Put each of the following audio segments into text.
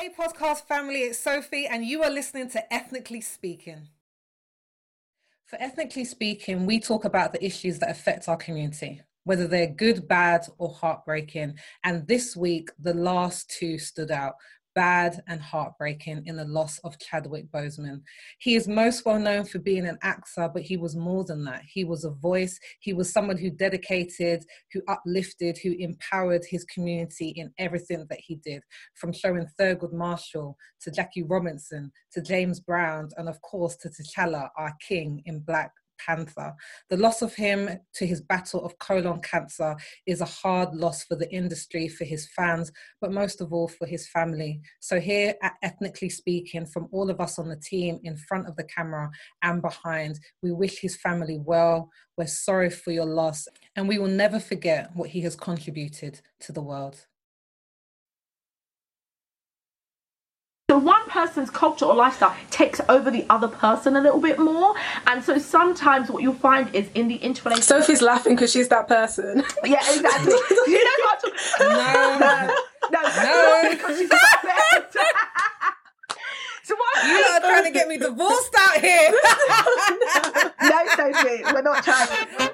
Hey podcast family, it's Sophie and you are listening to Ethnically Speaking. For Ethnically Speaking, we talk about the issues that affect our community, whether they're good, bad or heartbreaking. And this week, the last two stood out, bad and heartbreaking, in the loss of Chadwick Boseman. He is most well known for being an actor, but he was more than that. He was a voice. He was someone who dedicated, who uplifted, who empowered his community in everything that he did, from showing Thurgood Marshall to Jackie Robinson to James Brown, and of course to T'Challa, our king in Black Panther. The loss of him to his battle of colon cancer is a hard loss for the industry, for his fans, but most of all for his family. So here at Ethnically Speaking, from all of us on the team, in front of the camera and behind, we wish his family well. We're sorry for your loss, and we will never forget what he has contributed to the world. So one person's culture or lifestyle takes over the other person a little bit more, and so sometimes what you'll find is in the interrelation. Sophie's laughing because she's that person. Yeah, exactly. You know what I'm talking No, because she's that person. So what You are trying to get me divorced out here. No, Sophie, we're not trying.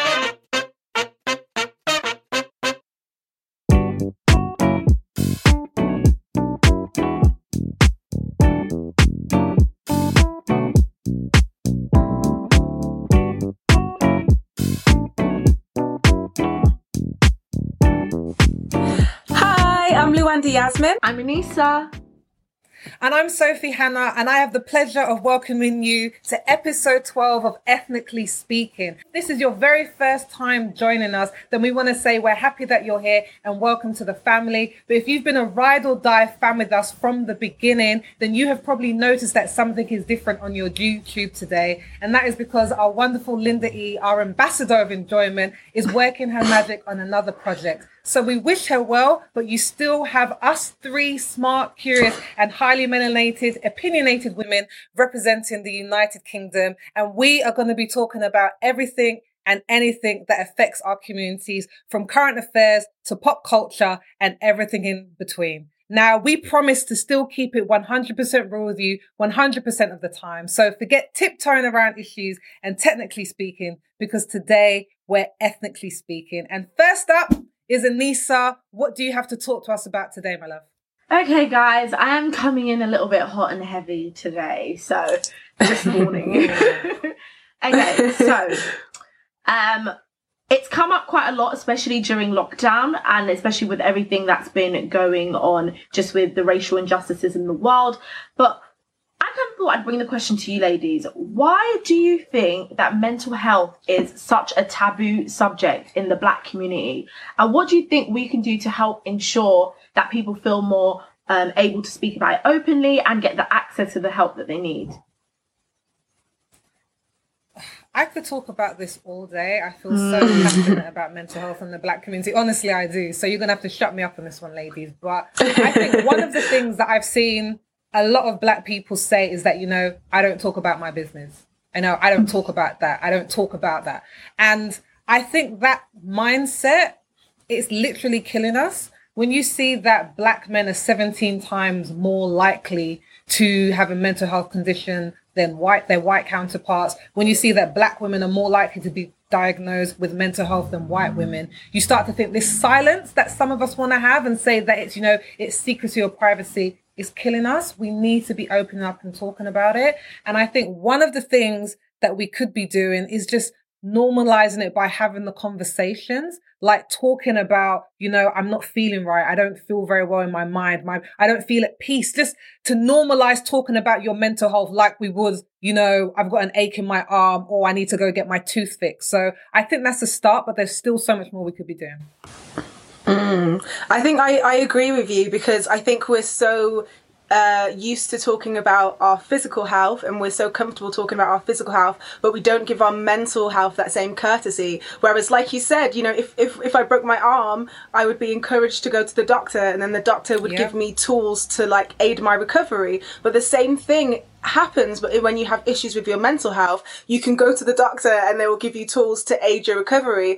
I'm Luanda Yasmin. I'm Anissa. And I'm Sophie Hannah, and I have the pleasure of welcoming you to episode 12 of Ethnically Speaking. If this is your very first time joining us, then we want to say we're happy that you're here and welcome to the family. But if you've been a ride or die fan with us from the beginning, then you have probably noticed that something is different on your YouTube today. And that is because our wonderful Linda E., our ambassador of enjoyment, is working her magic on another project. So we wish her well, but you still have us three smart, curious, and highly melanated, opinionated women representing the United Kingdom. And we are going to be talking about everything and anything that affects our communities, from current affairs to pop culture and everything in between. Now, we promise to still keep it 100% real with you 100% of the time. So forget tiptoeing around issues and technically speaking, because today we're ethnically speaking. And first up is Anissa. What do you have to talk to us about today, my love? Okay, guys, I am coming in a little bit hot and heavy today. So this morning. Okay, so it's come up quite a lot, especially during lockdown, and especially with everything that's been going on just with the racial injustices in the world. But I kind of thought I'd bring the question to you ladies. Why do you think that mental health is such a taboo subject in the Black community? And what do you think we can do to help ensure that people feel more able to speak about it openly and get the access to the help that they need? I could talk about this all day. I feel so passionate about mental health in the Black community. Honestly, I do. So you're going to have to shut me up on this one, ladies. But I think one of the things that I've seen a lot of Black people say is that, I don't talk about my business. I don't talk about that. I don't talk about that. And I think that mindset is literally killing us. When you see that Black men are 17 times more likely to have a mental health condition than their white counterparts, when you see that Black women are more likely to be diagnosed with mental health than white women, you start to think this silence that some of us want to have and say that it's, it's secrecy or privacy is killing us. We need to be opening up and talking about it. And I think one of the things that we could be doing is just normalizing it by having the conversations, like talking about, I'm not feeling right. I don't feel very well in my mind. I don't feel at peace. Just to normalize talking about your mental health like we would, I've got an ache in my arm or I need to go get my tooth fixed. So I think that's a start, but there's still so much more we could be doing. I think I agree with you, because I think we're so used to talking about our physical health, and we're so comfortable talking about our physical health, but we don't give our mental health that same courtesy. Whereas, like you said, if I broke my arm, I would be encouraged to go to the doctor, and then the doctor would give me tools to aid my recovery. But the same thing happens, but when you have issues with your mental health, you can go to the doctor and they will give you tools to aid your recovery.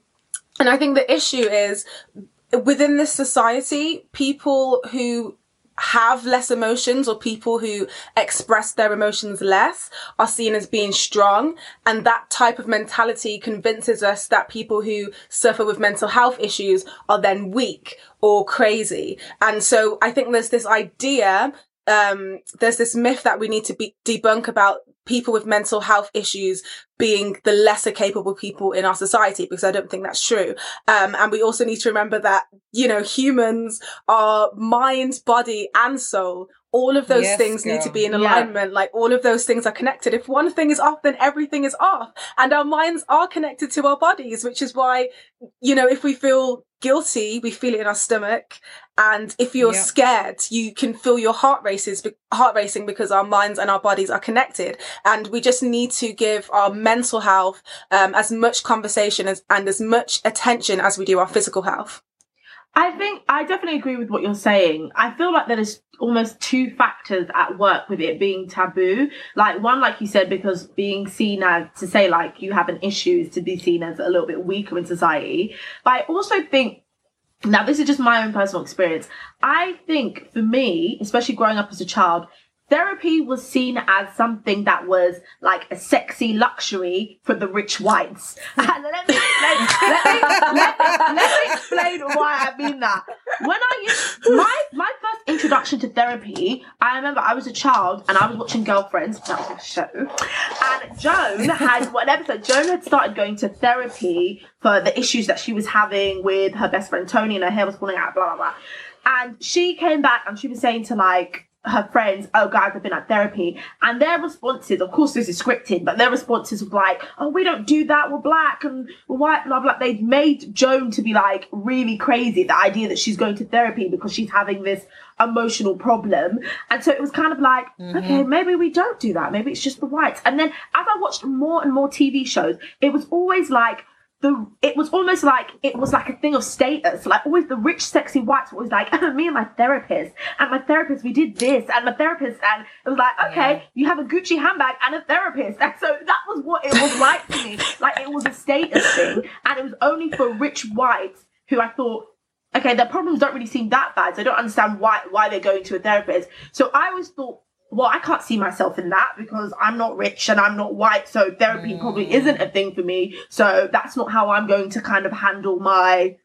And I think the issue is, within this society, people who have less emotions or people who express their emotions less are seen as being strong. And that type of mentality convinces us that people who suffer with mental health issues are then weak or crazy. And so I think there's this idea, there's this myth that we need to debunk about people with mental health issues being the lesser capable people in our society, because I don't think that's true. And we also need to remember that, you know, humans are mind, body and soul. All of those things need to be in alignment. Like all of those things are connected. If one thing is off, then everything is off. And our minds are connected to our bodies, which is why, you know, if we feel guilty, we feel it in our stomach. And if you're scared, you can feel your heart racing because our minds and our bodies are connected. And we just need to give our mental health as much conversation and as much attention as we do our physical health. I think I definitely agree with what you're saying. I feel like there is almost two factors at work with it being taboo. Like one, like you said, because being seen as, to say like you have an issue is to be seen as a little bit weaker in society. But I also think, now this is just my own personal experience, I think for me, especially growing up as a child, therapy was seen as something that was like a sexy luxury for the rich whites. And let me explain why I mean that. When my first introduction to therapy, I remember I was a child and I was watching Girlfriends, that was a show, and Joan had started going to therapy for the issues that she was having with her best friend Tony, and her hair was falling out, blah, blah, blah. And she came back and she was saying to like her friends, oh guys, I've been at therapy, and their responses, of course this is scripted, but their responses were like, oh, we don't do that, we're black and we're white, blah blah. They'd made Joan to be like really crazy, the idea that she's going to therapy because she's having this emotional problem. And so it was kind of like, okay, maybe we don't do that, maybe it's just the whites. And then as I watched more and more TV shows, it was always like it was almost like it was like a thing of status. Like always the rich, sexy whites were always like, me and my therapist, we did this, and my therapist, and it was like, okay, you have a Gucci handbag and a therapist. And so that was what it was like to me. Like it was a status thing, and it was only for rich whites who I thought, okay, their problems don't really seem that bad, so I don't understand why they're going to a therapist. So I always thought, well, I can't see myself in that because I'm not rich and I'm not white, so therapy probably isn't a thing for me. So that's not how I'm going to kind of handle my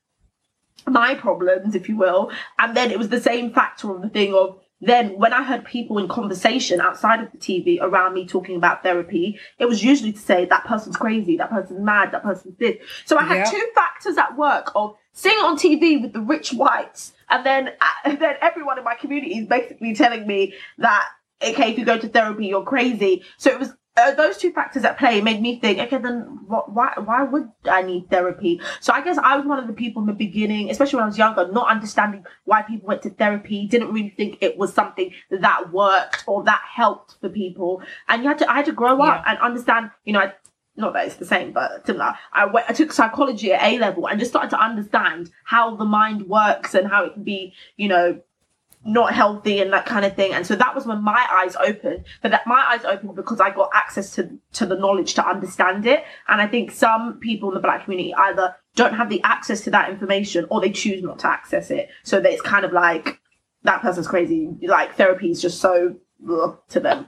problems, if you will. And then it was the same factor of the thing of, then when I heard people in conversation outside of the TV around me talking about therapy, it was usually to say that person's crazy, that person's mad, that person's this. So I had two factors at work of seeing it on TV with the rich whites, and then everyone in my community is basically telling me that, okay, if you go to therapy, you're crazy. So it was those two factors at play made me think, okay, then why would I need therapy? So I guess I was one of the people in the beginning, especially when I was younger, not understanding why people went to therapy, didn't really think it was something that worked or that helped for people. And I had to grow up and understand, you know, not that it's the same, but similar. I took psychology at A-level and just started to understand how the mind works and how it can be, you know, not healthy and that kind of thing. And so that was when my eyes opened. But that my eyes opened because I got access to the knowledge to understand it. And I think some people in the black community either don't have the access to that information or they choose not to access it. So that it's kind of like, that person's crazy. Like therapy is just so to them.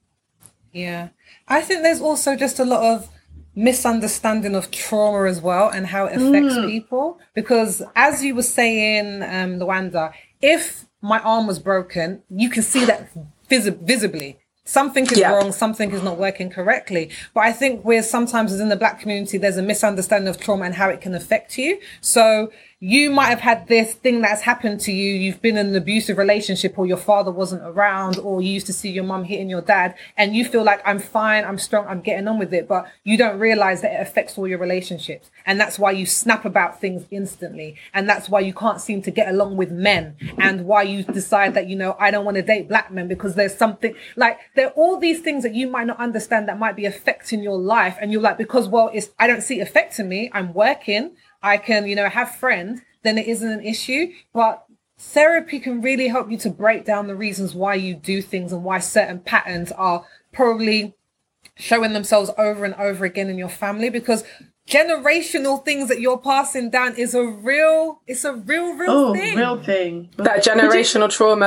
Yeah. I think there's also just a lot of misunderstanding of trauma as well and how it affects people. Because as you were saying, Lwanda, if my arm was broken, you can see that visibly. Something is wrong, something is not working correctly. But I think sometimes within the black community, there's a misunderstanding of trauma and how it can affect you. So you might have had this thing that's happened to you. You've been in an abusive relationship, or your father wasn't around, or you used to see your mum hitting your dad, and you feel like, I'm fine, I'm strong, I'm getting on with it. But you don't realize that it affects all your relationships. And that's why you snap about things instantly. And that's why you can't seem to get along with men. And why you decide that, you know, I don't want to date black men because there's something like, there are all these things that you might not understand that might be affecting your life. And you're like, because, well, I don't see it affecting me. I'm working. I can, you know, have friends, then it isn't an issue. But therapy can really help you to break down the reasons why you do things and why certain patterns are probably showing themselves over and over again in your family, because generational things that you're passing down is a real thing. Real thing. That generational trauma.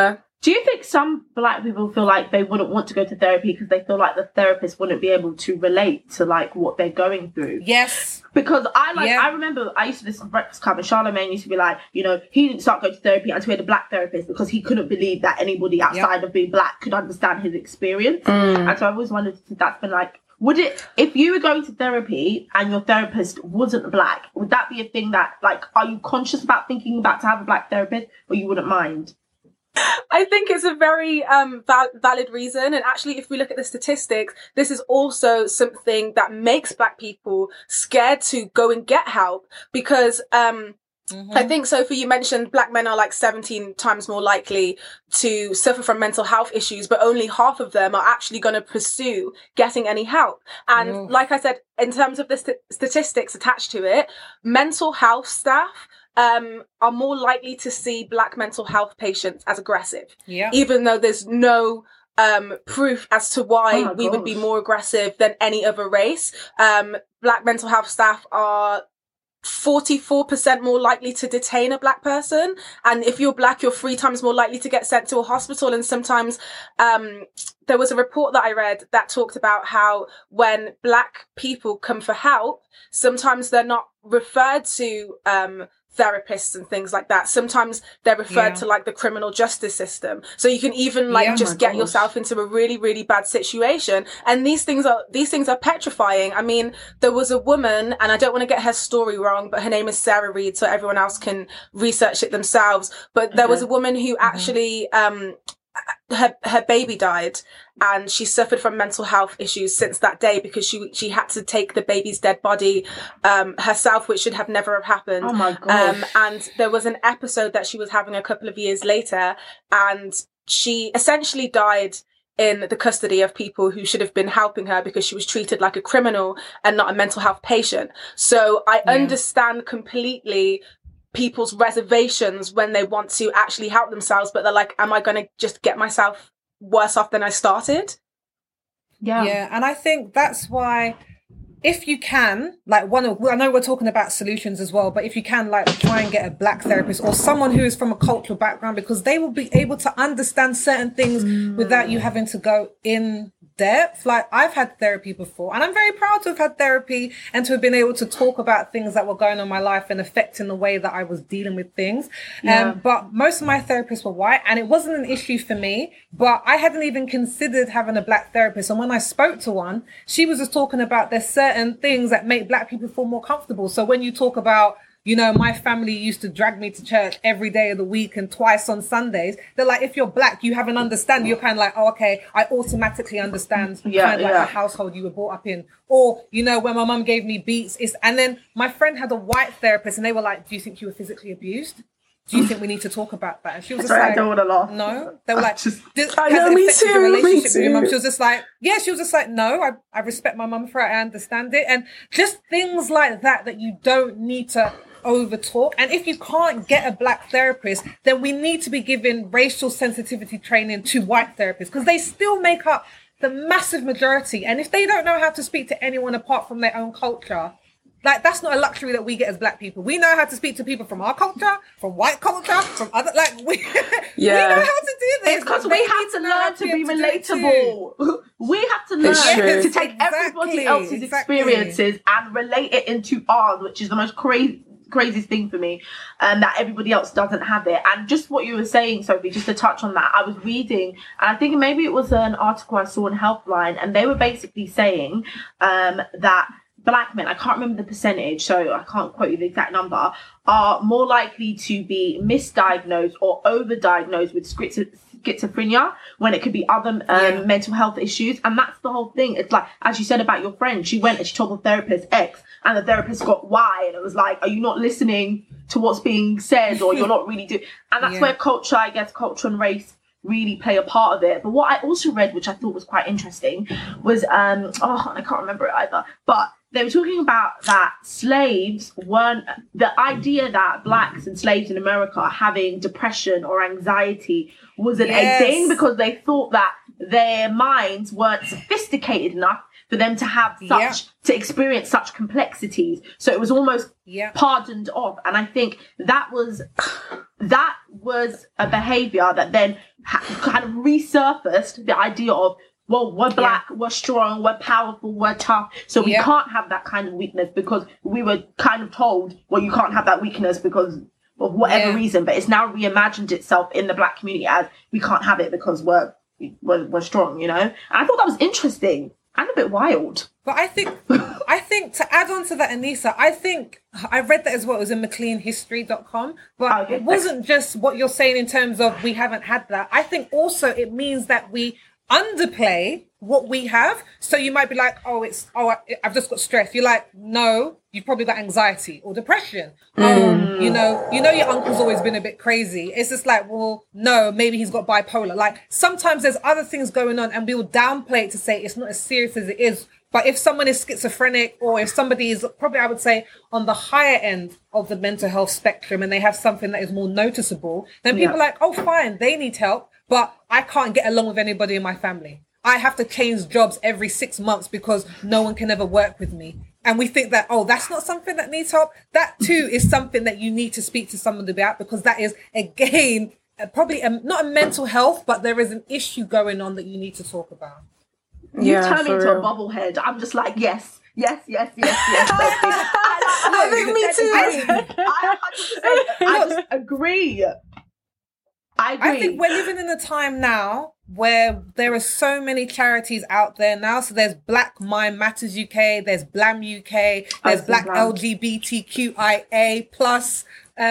Do you think some black people feel like they wouldn't want to go to therapy because they feel like the therapist wouldn't be able to relate to like what they're going through? Yes. Because I remember I used to listen to Breakfast Club and Charlamagne used to be like, you know, he didn't start going to therapy until he had a black therapist because he couldn't believe that anybody outside of being black could understand his experience. And so I always wondered if that's been like, would it, if you were going to therapy and your therapist wasn't black, would that be a thing that, like, are you conscious about thinking about to have a black therapist, or you wouldn't mind? I think it's a very valid reason. And actually, if we look at the statistics, this is also something that makes black people scared to go and get help because I think, Sophie, you mentioned black men are like 17 times more likely to suffer from mental health issues, but only half of them are actually going to pursue getting any help. And like I said, in terms of the statistics attached to it, mental health staff are more likely to see black mental health patients as aggressive, even though there's no proof as to why we would be more aggressive than any other race. Black mental health staff are 44% more likely to detain a black person, and if you're black, you're 3 times more likely to get sent to a hospital. And sometimes there was a report that I read that talked about how when black people come for help, sometimes they're not referred to therapists and things like that. Sometimes they're referred to like the criminal justice system. So you can even like just get yourself into a really, really bad situation. And these things are petrifying. I mean, there was a woman, and I don't want to get her story wrong, but her name is Sarah Reed, so everyone else can research it themselves. But there was a woman who actually her baby died, and she suffered from mental health issues since that day because she had to take the baby's dead body herself, which should have never have happened. Oh my gosh. And there was an episode that she was having a couple of years later, and she essentially died in the custody of people who should have been helping her because she was treated like a criminal and not a mental health patient. So I understand completely people's reservations when they want to actually help themselves, but they're like, am I going to just get myself worse off than I started? Yeah. And I think that's why, if you can, like I know we're talking about solutions as well, but if you can, like, try and get a black therapist or someone who is from a cultural background, because they will be able to understand certain things without you having to go in depth. Like, I've had therapy before, and I'm very proud to have had therapy and to have been able to talk about things that were going on in my life and affecting the way that I was dealing with things. But most of my therapists were white, and it wasn't an issue for me, but I hadn't even considered having a black therapist. And when I spoke to one, she was just talking about there's certain things that make black people feel more comfortable. So when you talk about, you know, my family used to drag me to church every day of the week and twice on Sundays. They're like, if you're black, you have an understanding. You're kind of like, oh, okay, I automatically understand kind of like the household you were brought up in. Or, you know, when my mum gave me beats, and then my friend had a white therapist, and they were like, do you think you were physically abused? Do you think we need to talk about that? And she was just like, I don't want to laugh. No. They were like, I know, me too. With your mum? She was just like, she was just like, no, I respect my mum for it. I understand it. And just things like that you don't need to over talk. And if you can't get a black therapist, then we need to be giving racial sensitivity training to white therapists, because they still make up the massive majority. And if they don't know how to speak to anyone apart from their own culture, like, that's not a luxury that we get as black people. We know how to speak to people from our culture, from white culture, from other, like, we know how to do this. It's because we have to learn to be relatable. We have to learn to take everybody else's experiences and relate it into ours, which is the most craziest thing for me, that everybody else doesn't have it. And just what you were saying, Sophie, just to touch on that, I was reading, and I think maybe it was an article I saw on Healthline, and they were basically saying that black men, I can't remember the percentage, so I can't quote you the exact number, are more likely to be misdiagnosed or overdiagnosed with schizophrenia when it could be other mental health issues. And that's the whole thing. It's like, as you said about your friend, she went and she told the therapist X, and the therapist got Y, and it was like, are you not listening to what's being said, or you're not really doing? And that's where culture and race really play a part of it. But what I also read, which I thought was quite interesting, was I can't remember it either, but they were talking about that slaves weren't, the idea that blacks and slaves in America having depression or anxiety wasn't a thing, because they thought that their minds weren't sophisticated enough for them to have to experience such complexities. So it was almost pardoned off. And I think that was that was a behavior that then kind of resurfaced the idea of, well, we're black, we're strong, we're powerful, we're tough, so we can't have that kind of weakness, because we were kind of told, well, you can't have that weakness because of whatever reason. But it's now reimagined itself in the black community as, we can't have it because we're strong, you know. And I thought that was interesting and a bit wild. But I think to add on to that, Anissa, I think I read that as well. It was in McLeanhistory.com. But it wasn't just what you're saying in terms of we haven't had that. I think also it means that we underplay what we have. So you might be like, I've just got stress. You're like, no, you've probably got anxiety or depression. You know your uncle's always been a bit crazy. It's just like, well, no, maybe he's got bipolar. Like, sometimes there's other things going on and we'll downplay it to say it's not as serious as it is. But if someone is schizophrenic, or if somebody is probably, I would say, on the higher end of the mental health spectrum and they have something that is more noticeable, then people are like, oh, fine, they need help, but I can't get along with anybody in my family. I have to change jobs every 6 months because no one can ever work with me. And we think that, oh, that's not something that needs help. That too is something that you need to speak to somebody about, because that is, again, probably not a mental health, but there is an issue going on that you need to talk about. You turn me into a bobblehead. I'm just like, yes. I think me too. I just agree. I think we're living in a time now where there are so many charities out there now. So there's Black Mind Matters UK, there's Blam UK, there's Black LGBTQIA plus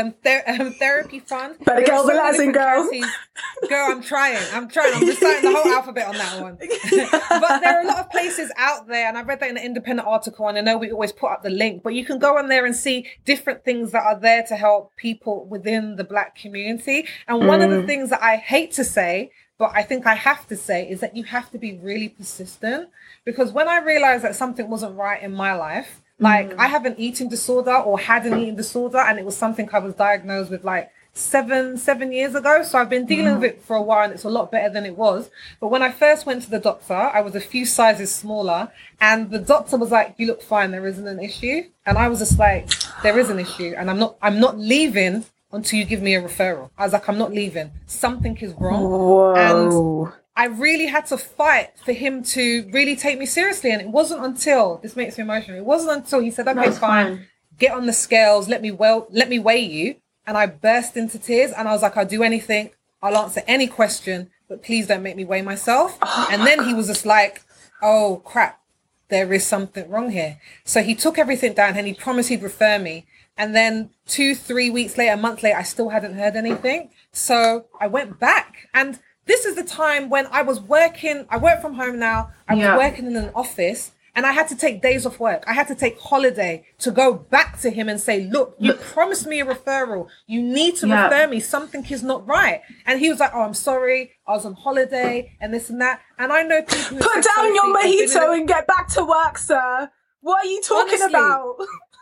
therapy fund. Better get organizing, girl. Girl, I'm trying. I'm reciting the whole alphabet on that one. But there are a lot of places out there, and I read that in an independent article, and I know we always put up the link, but you can go on there and see different things that are there to help people within the black community. And one of the things that I hate to say, but I think I have to say, is that you have to be really persistent. Because when I realized that something wasn't right in my life, like, I have an eating disorder, or had an eating disorder, and it was something I was diagnosed with like seven years ago. So I've been dealing with it for a while, and it's a lot better than it was. But when I first went to the doctor, I was a few sizes smaller, and the doctor was like, you look fine, there isn't an issue. And I was just like, there is an issue, and I'm not leaving until you give me a referral. I was like, I'm not leaving. Something is wrong. Whoa. And I really had to fight for him to really take me seriously. And it wasn't until, this makes me emotional, it wasn't until he said, okay, fine, get on the scales, let me weigh you. And I burst into tears, and I was like, I'll do anything, I'll answer any question, but please don't make me weigh myself. And then he was just like, oh crap, there is something wrong here. So he took everything down and he promised he'd refer me. And then 2-3 weeks later, a month later, I still hadn't heard anything. So I went back, and this is the time when I was working. I work from home now. I was working in an office, and I had to take days off work. I had to take holiday to go back to him and say, look, you promised me a referral. You need to refer me. Something is not right. And he was like, oh, I'm sorry. I was on holiday and this and that. And I know people who put down your mojito and get back to work, sir. What are you talking about?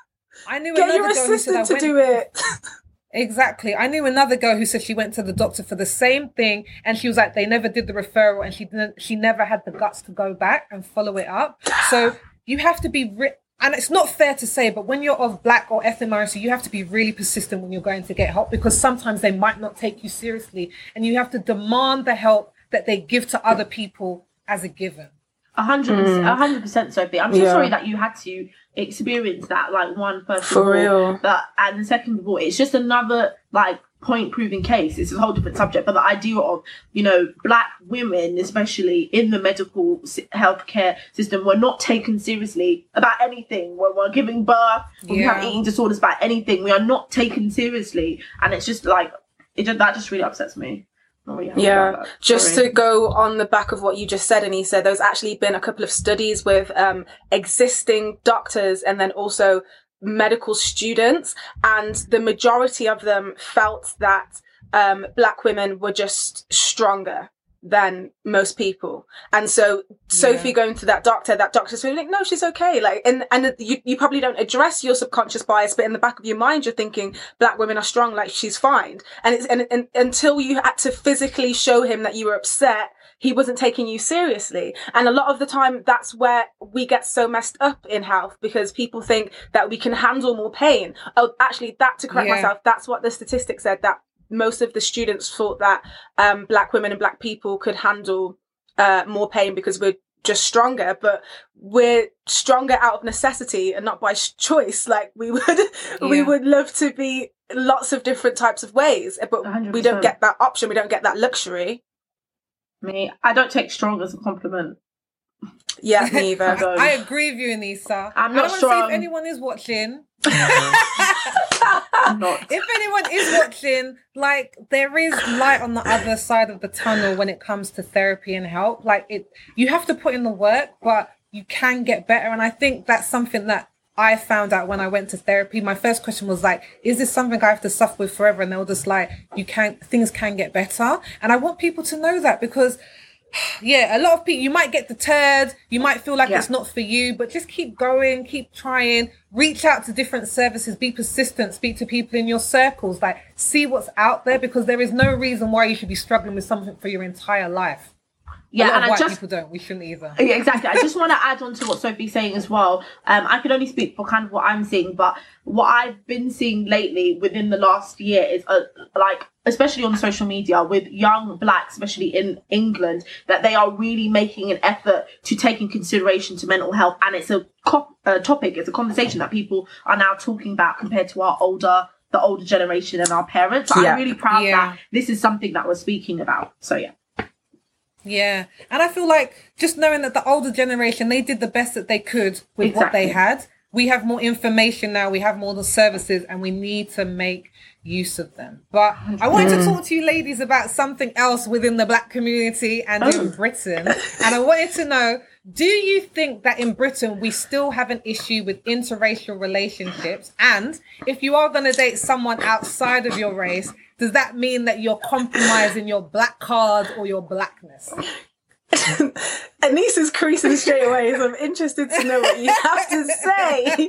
I knew get your assistant to do it. Exactly. I knew another girl who said she went to the doctor for the same thing, and she was like, they never did the referral, and she never had the guts to go back and follow it up. So you have to be, and it's not fair to say, but when you're of black or ethnic minority, you have to be really persistent when you're going to get help, because sometimes they might not take you seriously, and you have to demand the help that they give to other people as a given. 100%, Sophie. I'm so sorry that you had to experience that, like, one, first for of all, real. That, and second of all, it's just another, like, point proving case. It's a whole different subject, but the idea of, you know, black women, especially in the medical healthcare system, were not taken seriously about anything. When we're giving birth, when we have eating disorders, about anything, we are not taken seriously, and it's just like that just really upsets me. Just to go on the back of what you just said, Anissa, there's actually been a couple of studies with existing doctors and then also medical students, and the majority of them felt that black women were just stronger than most people. And so Sophie going to that doctor's like, no, she's okay. Like, and you probably don't address your subconscious bias, but in the back of your mind, you're thinking black women are strong, like she's fine. And it's until you had to physically show him that you were upset, he wasn't taking you seriously. And a lot of the time, that's where we get so messed up in health, because people think that we can handle more pain. Oh, actually, to correct myself, that's what the statistics said, that most of the students thought that Black women and Black people could handle more pain because we're just stronger, but we're stronger out of necessity and not by choice. Like we would love to be lots of different types of ways, but 100%. We don't get that option. We don't get that luxury. I don't take strong as a compliment. Yeah, me either. I agree with you, Anissa. I'm not I strong. want to see if anyone is watching. I'm not. If anyone is watching, like, there is light on the other side of the tunnel when it comes to therapy and help. Like, you have to put in the work, but you can get better. And I think that's something that I found out when I went to therapy. My first question was like, is this something I have to suffer with forever? And they were just like, things can get better. And I want people to know that, because yeah, a lot of people, you might get deterred, you might feel like it's not for you, but just keep going, keep trying, reach out to different services, be persistent, speak to people in your circles, like, see what's out there, because there is no reason why you should be struggling with something for your entire life. Yeah, and white people don't. We shouldn't either. Yeah, exactly. I just want to add on to what Sophie's saying as well. I can only speak for kind of what I'm seeing, but what I've been seeing lately within the last year is like, especially on social media with young Blacks, especially in England, that they are really making an effort to take in consideration to mental health, and it's a topic, it's a conversation that people are now talking about compared to the older generation and our parents. So I'm really proud that this is something that we're speaking about. So yeah. Yeah. And I feel like just knowing that the older generation, they did the best that they could with what they had. We have more information now, we have more of the services, and we need to make use of them. But I wanted to talk to you ladies about something else within the Black community and in Britain. And I wanted to know, do you think that in Britain we still have an issue with interracial relationships? And if you are going to date someone outside of your race, does that mean that you're compromising your Black card or your Blackness? Anissa's creasing straight away, so I'm interested to know what you have to say.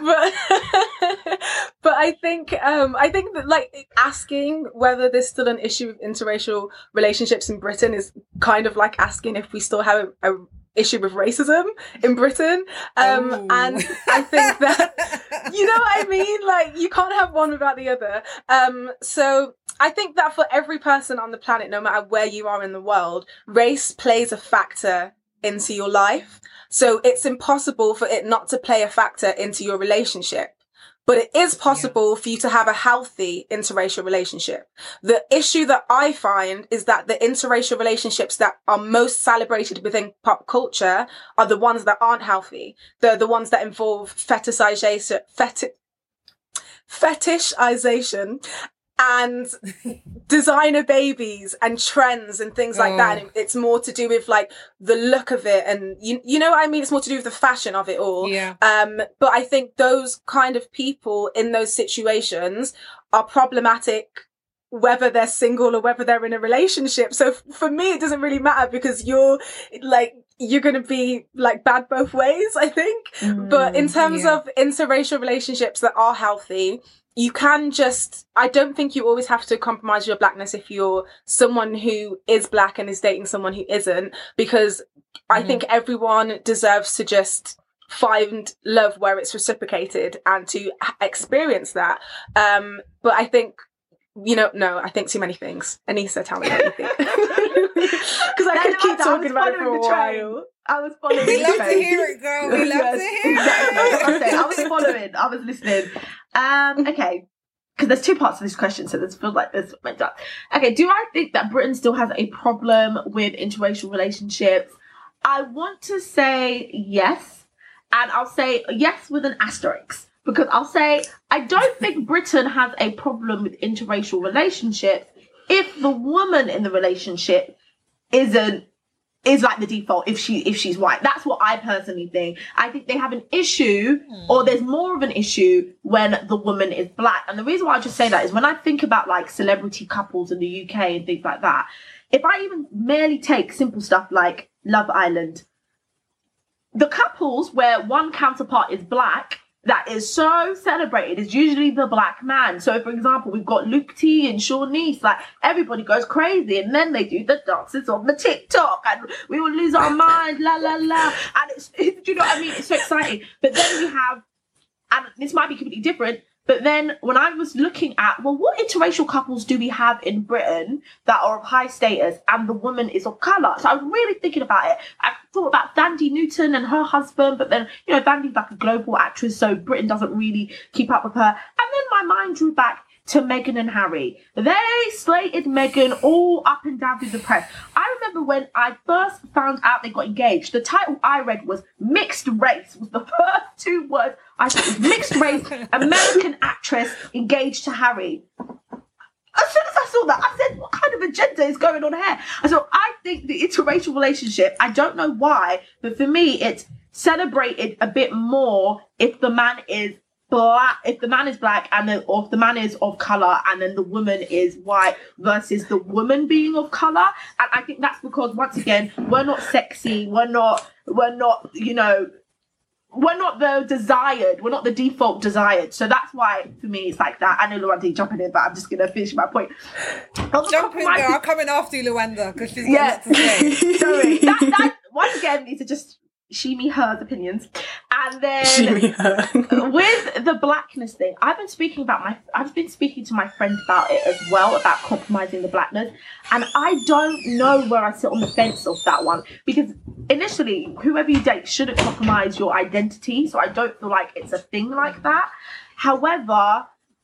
But I think that, like, asking whether there's still an issue with interracial relationships in Britain is kind of like asking if we still have a issue with racism in Britain. And I think that, you know what I mean? Like, you can't have one without the other. So I think that for every person on the planet, no matter where you are in the world, race plays a factor into your life. So it's impossible for it not to play a factor into your relationship. But it is possible for you to have a healthy interracial relationship. The issue that I find is that the interracial relationships that are most celebrated within pop culture are the ones that aren't healthy. They're the ones that involve fetishization and designer babies and trends and things like that. And it's more to do with, like, the look of it, and you know what I mean? It's more to do with the fashion of it all. Yeah. But I think those kind of people in those situations are problematic, whether they're single or whether they're in a relationship. So for me, it doesn't really matter, because you're going to be, like, bad both ways, I think. But in terms of interracial relationships that are healthy, you can I don't think you always have to compromise your Blackness if you're someone who is Black and is dating someone who isn't, because I think everyone deserves to just find love where it's reciprocated and to experience that. But I think, I think too many things. Anissa, tell me what you think. Because I could keep talking about it for a while. I was following. We love to hear it, girl. We love to hear it. I was following. I was listening. Okay. Because there's two parts to this question, so this feels like this went up. Okay, do I think that Britain still has a problem with interracial relationships? I want to say yes. And I'll say yes with an asterisk. Because I'll say, I don't think Britain has a problem with interracial relationships if the woman in the relationship is like the default if she's white. That's what I personally think. I think they have an issue, or there's more of an issue when the woman is Black. And the reason why I just say that is when I think about, like, celebrity couples in the UK and things like that, if I even merely take simple stuff like Love Island, the couples where one counterpart is Black that is so celebrated is usually the Black man. So, for example, we've got Luke T and Shawnice. Like, everybody goes crazy, and then they do the dances on the TikTok, and we will lose our mind, la la la. And it's do you know what I mean? It's so exciting. But then you have, and this might be completely different, But then when I was looking at, well, what interracial couples do we have in Britain that are of high status and the woman is of colour? So I was really thinking about it. I thought about Thandie Newton and her husband, but then, you know, Thandie's like a global actress, so Britain doesn't really keep up with her. And then my mind drew back to Meghan and Harry. They slated Meghan all up and down through the press. I remember when I first found out they got engaged, the title I read was Mixed Race, was the first two words I said. Was Mixed Race, American actress engaged to Harry. As soon as I saw that, I said, what kind of agenda is going on here? And so I think the interracial relationship, I don't know why, but for me, it's celebrated a bit more if the man is black, if the man is black, and then, or if the man is of color and then the woman is white, versus the woman being of color. And I think that's because, once again, we're not sexy, we're not, you know, we're not the desired, we're not the default desired. So that's why, for me, it's like that. I know Luanda jumping in, but I'm just going to finish my point. Jump in there, I'm coming after you, Luanda, because she's got a lot to say. Sorry. That once again, needs to just she, me, her's opinions. And then with the blackness thing, I've been speaking to my friend about it as well, about compromising the blackness. And I don't know where I sit on the fence of that one, because initially, whoever you date shouldn't compromise your identity. So I don't feel like it's a thing like that. However,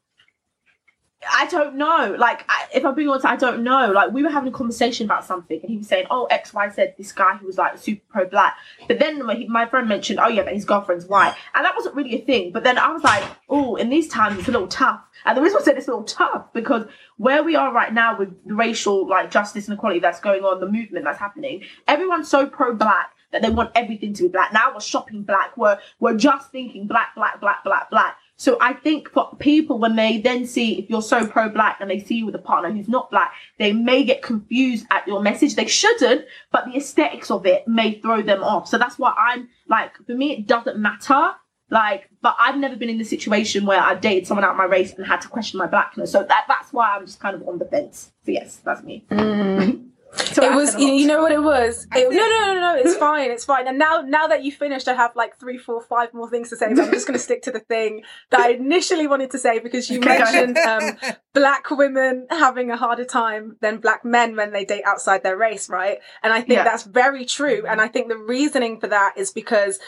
I don't know. Like, if I'm being honest, I don't know. Like, we were having a conversation about something, and he was saying, "Oh, X, Y, Z." This guy who was like super pro-black, but then my friend mentioned, "Oh yeah, but his girlfriend's white," and that wasn't really a thing. But then I was like, "Oh, in these times, it's a little tough." And the reason I said it's a little tough because where we are right now with the racial like justice and equality that's going on, the movement that's happening, everyone's so pro-black that they want everything to be black. Now we're shopping black. We're just thinking black, black, black, black, black. So I think for people, when they then see, if you're so pro-black and they see you with a partner who's not black, they may get confused at your message. They shouldn't, but the aesthetics of it may throw them off. So that's why I'm like, for me, it doesn't matter. Like, but I've never been in the situation where I dated someone out of my race and had to question my blackness. So that's why I'm just kind of on the fence. So yes, that's me. So it was, you know what it was? No, it's fine. And now that you finished, I have like 3, 4, 5 more things to say, but I'm just going to stick to the thing that I initially wanted to say, because you mentioned black women having a harder time than black men when they date outside their race, right? And I think that's very true. And I think the reasoning for that is because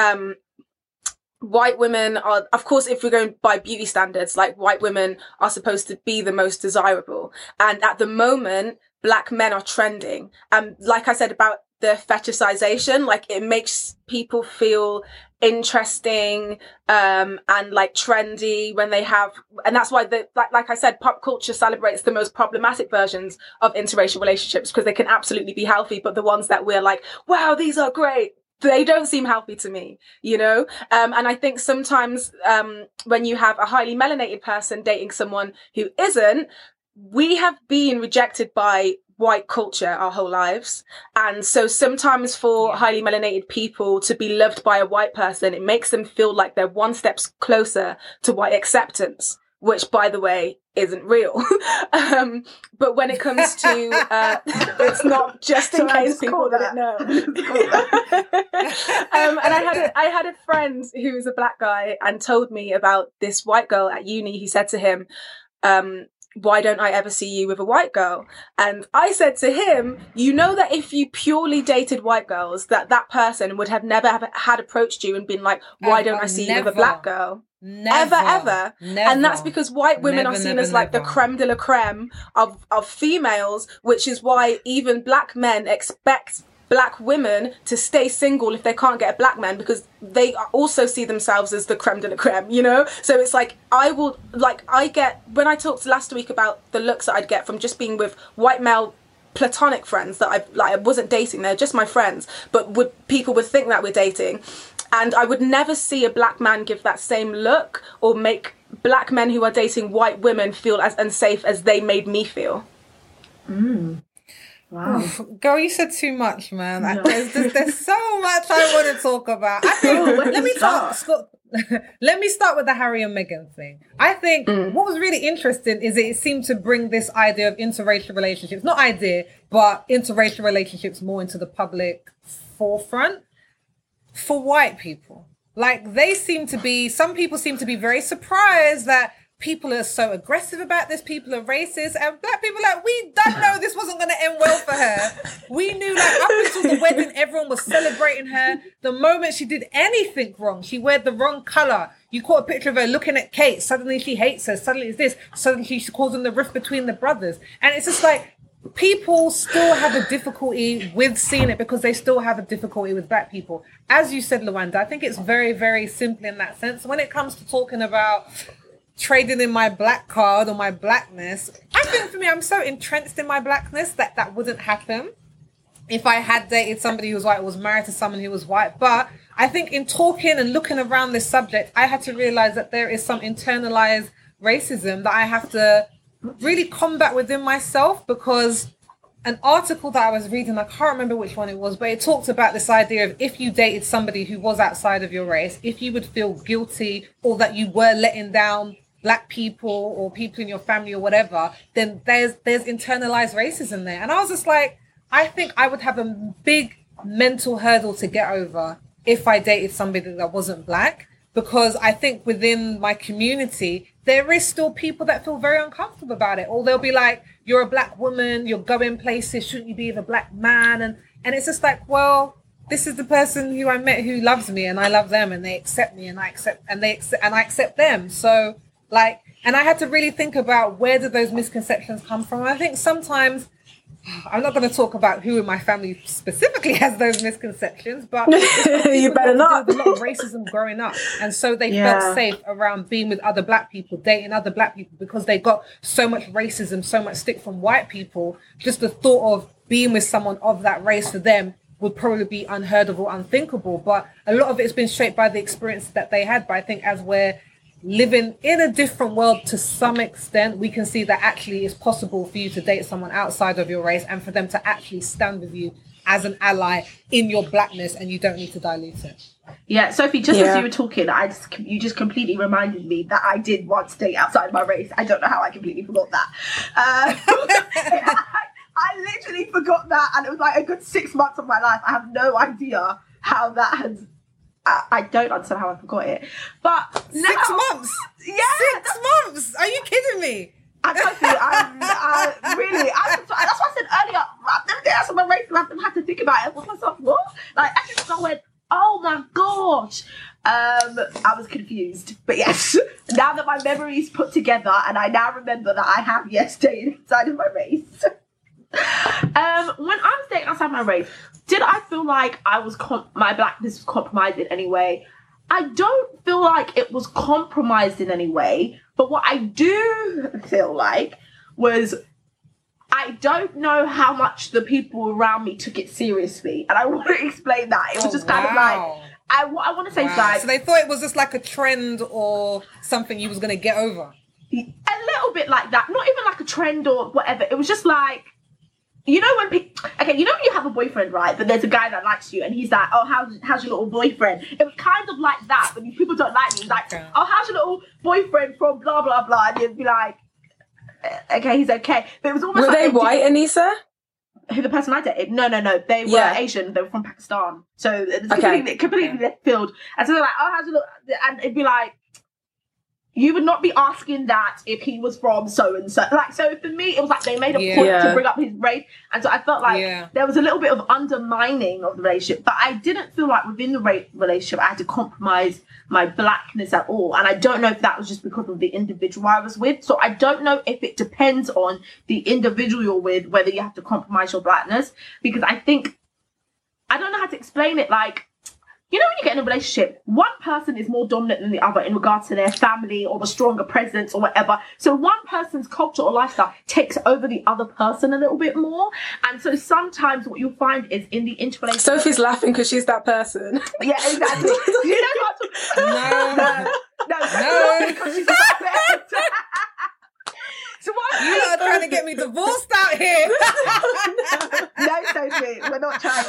white women are, of course, if we're going by beauty standards, like white women are supposed to be the most desirable. And at the moment, black men are trending. Like I said about the fetishization, like it makes people feel interesting, and like trendy when they have, and that's why like I said, pop culture celebrates the most problematic versions of interracial relationships, because they can absolutely be healthy, but the ones that we're like, wow, these are great, they don't seem healthy to me, you know? And I think sometimes, when you have a highly melanated person dating someone who isn't, we have been rejected by white culture our whole lives. And so sometimes for highly melanated people to be loved by a white person, it makes them feel like they're one step closer to white acceptance, which, by the way, isn't real. But when it comes to, it's not, just in case people didn't know. And I had a friend who was a black guy and told me about this white girl at uni. He said to him, why don't I ever see you with a white girl? And I said to him, you know that if you purely dated white girls, that person would have never had approached you and been like, why don't I see you with a black girl? Ever. And that's because white women are seen as like the creme de la creme of females, which is why even black men expect black women to stay single if they can't get a black man, because they also see themselves as the creme de la creme, you know? So it's like, when I talked last week about the looks that I'd get from just being with white male platonic friends that I wasn't dating, they're just my friends, but people would think that we're dating. And I would never see a black man give that same look or make black men who are dating white women feel as unsafe as they made me feel. Wow. Girl, you said too much, man. No. There's so much I want to talk about. I think, let me start with the Harry and Meghan thing. I think what was really interesting is it seemed to bring this idea of interracial relationships, not idea, but interracial relationships more into the public forefront for white people. Like, some people seem to be very surprised that people are so aggressive about this, people are racist, and black people are like, we don't know this wasn't going to end well for her. We knew, like, up until the wedding, everyone was celebrating her. The moment she did anything wrong, she wore the wrong colour. You caught a picture of her looking at Kate. Suddenly she hates her. Suddenly it's this. Suddenly she's causing the rift between the brothers. And it's just like, people still have a difficulty with seeing it because they still have a difficulty with black people. As you said, Lawanda, I think it's very, very simple in that sense. When it comes to talking about trading in my black card or my blackness, I think for me, I'm so entrenched in my blackness that wouldn't happen if I had dated somebody who was white or was married to someone who was white. But I think in talking and looking around this subject, I had to realize that there is some internalized racism that I have to really combat within myself, because an article that I was reading, I can't remember which one it was, but it talked about this idea of if you dated somebody who was outside of your race, if you would feel guilty or that you were letting down black people or people in your family or whatever, then there's internalized racism there. And I was just like, I think I would have a big mental hurdle to get over if I dated somebody that wasn't black, because I think within my community, there is still people that feel very uncomfortable about it. Or they'll be like, you're a black woman, you're going places, shouldn't you be with a black man? And it's just like, well, this is the person who I met who loves me and I love them and they accept me and I accept them. So like, and I had to really think about where did those misconceptions come from. And I think sometimes, I'm not going to talk about who in my family specifically has those misconceptions, but you better not. There was a lot of racism growing up, and so they felt safe around being with other black people, dating other black people, because they got so much racism, so much stick from white people. Just the thought of being with someone of that race for them would probably be unheard of or unthinkable. But a lot of it's been shaped by the experiences that they had. But I think as we're living in a different world to some extent, we can see that actually it's possible for you to date someone outside of your race and for them to actually stand with you as an ally in your blackness, and you don't need to dilute it. Yeah, Sophie, as you were talking, you just completely reminded me that I did once date outside my race. I don't know how I completely forgot that. I literally forgot that, and it was like a good 6 months of my life. I have no idea how that has... I don't understand how I forgot it. But now, 6 months? Yeah. 6 months? Are you kidding me? I don't think that's why I said earlier, I've never dated outside my race and I've had to think about it. I thought to myself, what? Like, actually, I went, oh my gosh. I was confused. But yes, now that my memory's put together and I now remember that I have, dated outside of my race. When I was dating outside my race, did I feel like I was my blackness was compromised in any way? I don't feel like it was compromised in any way, but what I do feel like was I don't know how much the people around me took it seriously, and I want to explain that. It was just kind of like, what I want to say is like... So they thought it was just like a trend or something you was going to get over? A little bit like that. Not even like a trend or whatever. It was just like, you know when when you have a boyfriend, right? But there's a guy that likes you, and he's like, "Oh, how's your little boyfriend?" It was kind of like that. But people don't like me. It's like, "Oh, how's your little boyfriend from blah blah blah?" And you'd be like, "Okay, he's okay." But it was almost were they white, Anissa? Who the person I dated? No. They were Asian. They were from Pakistan. So it's completely left field. And so they're like, "Oh, how's your little?" And it'd be like, you would not be asking that if he was from so-and-so. Like, so for me, it was like they made a point to bring up his race. And so I felt like there was a little bit of undermining of the relationship. But I didn't feel like within the relationship I had to compromise my blackness at all. And I don't know if that was just because of the individual I was with. So I don't know if it depends on the individual you're with, whether you have to compromise your blackness. Because I think, I don't know how to explain it, like, you know when you get in a relationship, one person is more dominant than the other in regards to their family or the stronger presence or whatever. So one person's culture or lifestyle takes over the other person a little bit more. And so sometimes what you'll find is in the interrelationship... Sophie's laughing because she's that person. Yeah, exactly. You know what No. Because she's that person. So you are trying to get me divorced out here. No, Sophie, we're not trying.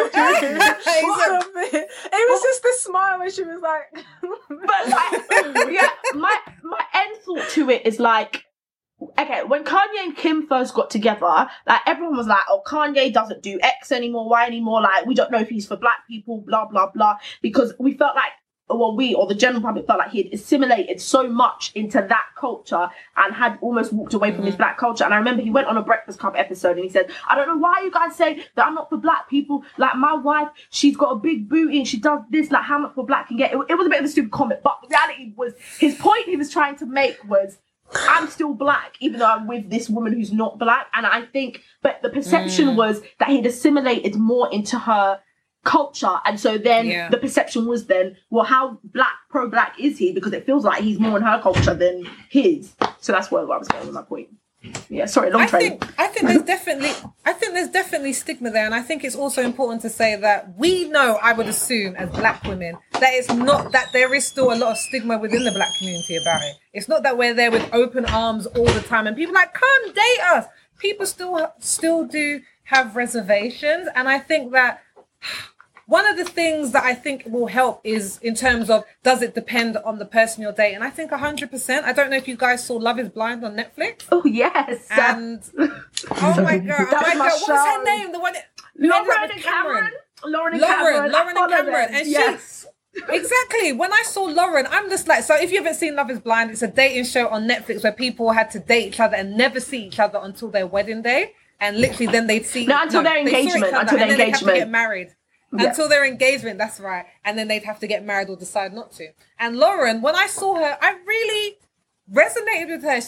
It was just the smile when she was like... But like, my end thought to it is like, okay, when Kanye and Kim first got together, like everyone was like, oh, Kanye doesn't do X anymore, Y anymore, like we don't know if he's for black people, blah, blah, blah, because we felt like we or the general public felt like he had assimilated so much into that culture and had almost walked away from his black culture. And I remember he went on a Breakfast Club episode and he said, I don't know why you guys say that I'm not for black people. Like, my wife, she's got a big booty and she does this, like how much for black can get. It was a bit of a stupid comment, but the reality was, his point he was trying to make was, I'm still black, even though I'm with this woman who's not black. And I think, but the perception was that he'd assimilated more into her culture, and so then the perception was then, well, how pro-black is he, because it feels like he's more in her culture than his. So that's where I was going with my point. Yeah, sorry, long train. I think there's definitely stigma there, and I think it's also important to say that we know, I would assume, as black women, that it's not that there is still a lot of stigma within the black community about it. It's not that we're there with open arms all the time and people are like, come date us. People still do have reservations, and I think that one of the things that I think will help is in terms of, does it depend on the person you're dating? I think 100%. I don't know if you guys saw Love is Blind on Netflix. Oh, yes. And, oh my God. What's her name? The one Lauren and Cameron. Lauren and Cameron. And yes. Exactly. When I saw Lauren, I'm just like, so if you haven't seen Love is Blind, it's a dating show on Netflix where people had to date each other and never see each other until their wedding day. And literally then they'd see... until their engagement. Until they'd have to get married. Until their engagement, that's right. And then they'd have to get married or decide not to. And Lauren, when I saw her, I really resonated with her.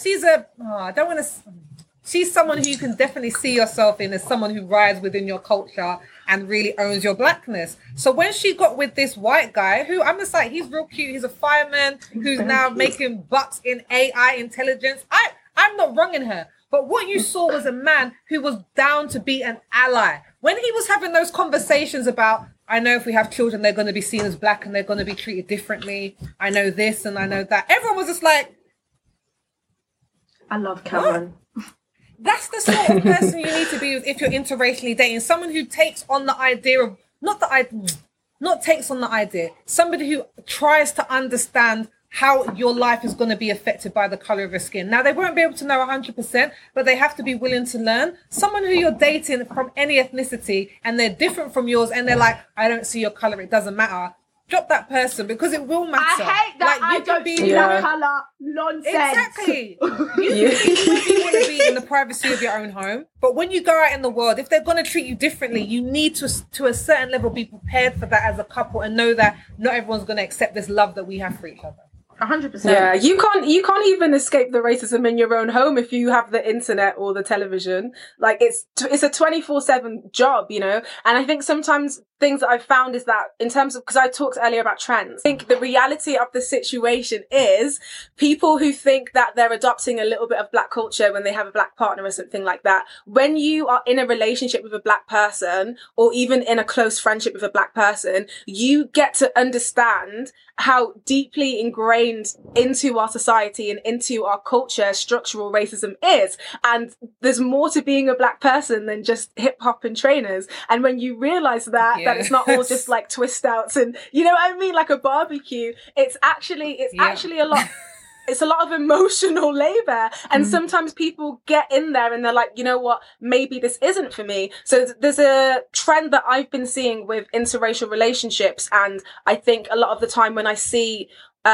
She's someone who you can definitely see yourself in, as someone who rides within your culture and really owns your blackness. So when she got with this white guy, who I'm just like, he's real cute. He's a fireman who's now making bucks in AI intelligence. I'm not wronging her. But what you saw was a man who was down to be an ally. When he was having those conversations about, I know if we have children, they're going to be seen as black and they're going to be treated differently. I know this and I know that. Everyone was just like, I love Cameron. What? That's the sort of person you need to be with if you're interracially dating. Someone who takes on the idea of, somebody who tries to understand how your life is going to be affected by the color of your skin. Now, they won't be able to know 100%, but they have to be willing to learn. Someone who you're dating from any ethnicity and they're different from yours and they're like, I don't see your color, it doesn't matter. Drop that person, because it will matter. I hate that. Like, you don't see that color nonsense. Exactly. You want to be in the privacy of your own home, but when you go out in the world, if they're going to treat you differently, you need to a certain level be prepared for that as a couple and know that not everyone's going to accept this love that we have for each other. 100%. Yeah, you can't even escape the racism in your own home if you have the internet or the television. Like, it's a 24/7 job, you know. And I think sometimes things that I've found is that, in terms of, because I talked earlier about trends, I think the reality of the situation is people who think that they're adopting a little bit of black culture when they have a black partner or something like that, when you are in a relationship with a black person or even in a close friendship with a black person, you get to understand how deeply ingrained into our society and into our culture structural racism is. And there's more to being a black person than just hip hop and trainers. And when you realize that it's not all just like twist outs and, you know what I mean, like a barbecue, it's actually a lot. It's a lot of emotional labor. And sometimes people get in there and they're like, you know what, maybe this isn't for me. So there's a trend that I've been seeing with interracial relationships. And I think a lot of the time when I see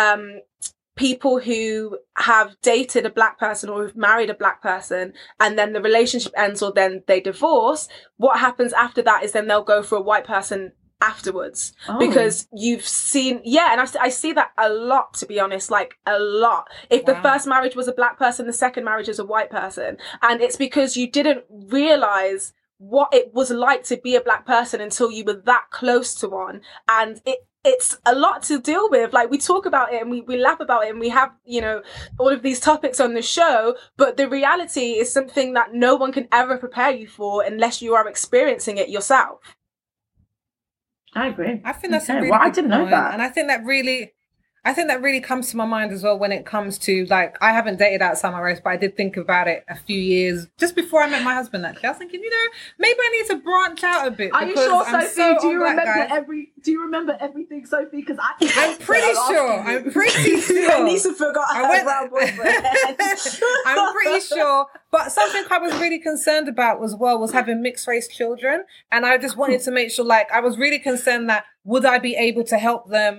people who have dated a black person or who've married a black person and then the relationship ends or then they divorce, what happens after that is then they'll go for a white person afterwards. Because you've seen, and I see that a lot, to be honest, like a lot. If the first marriage was a black person, the second marriage is a white person. And it's because you didn't realize what it was like to be a black person until you were that close to one. And it's a lot to deal with. Like, we talk about it and we laugh about it and we have, you know, all of these topics on the show, but the reality is something that no one can ever prepare you for unless you are experiencing it yourself. I agree. I think that's a really good I didn't know point. that. And I think that really comes to my mind as well when it comes to, like, I haven't dated outside my race, but I did think about it a few years just before I met my husband, actually. I was thinking, you know, maybe I need to branch out a bit. Are you sure, Sophie? Do you remember everything, Sophie? Because I'm pretty sure. Anissa forgot her brown boyfriend. I'm pretty sure. But something I was really concerned about was having mixed race children. And I just wanted to make sure, like, I was really concerned that would I be able to help them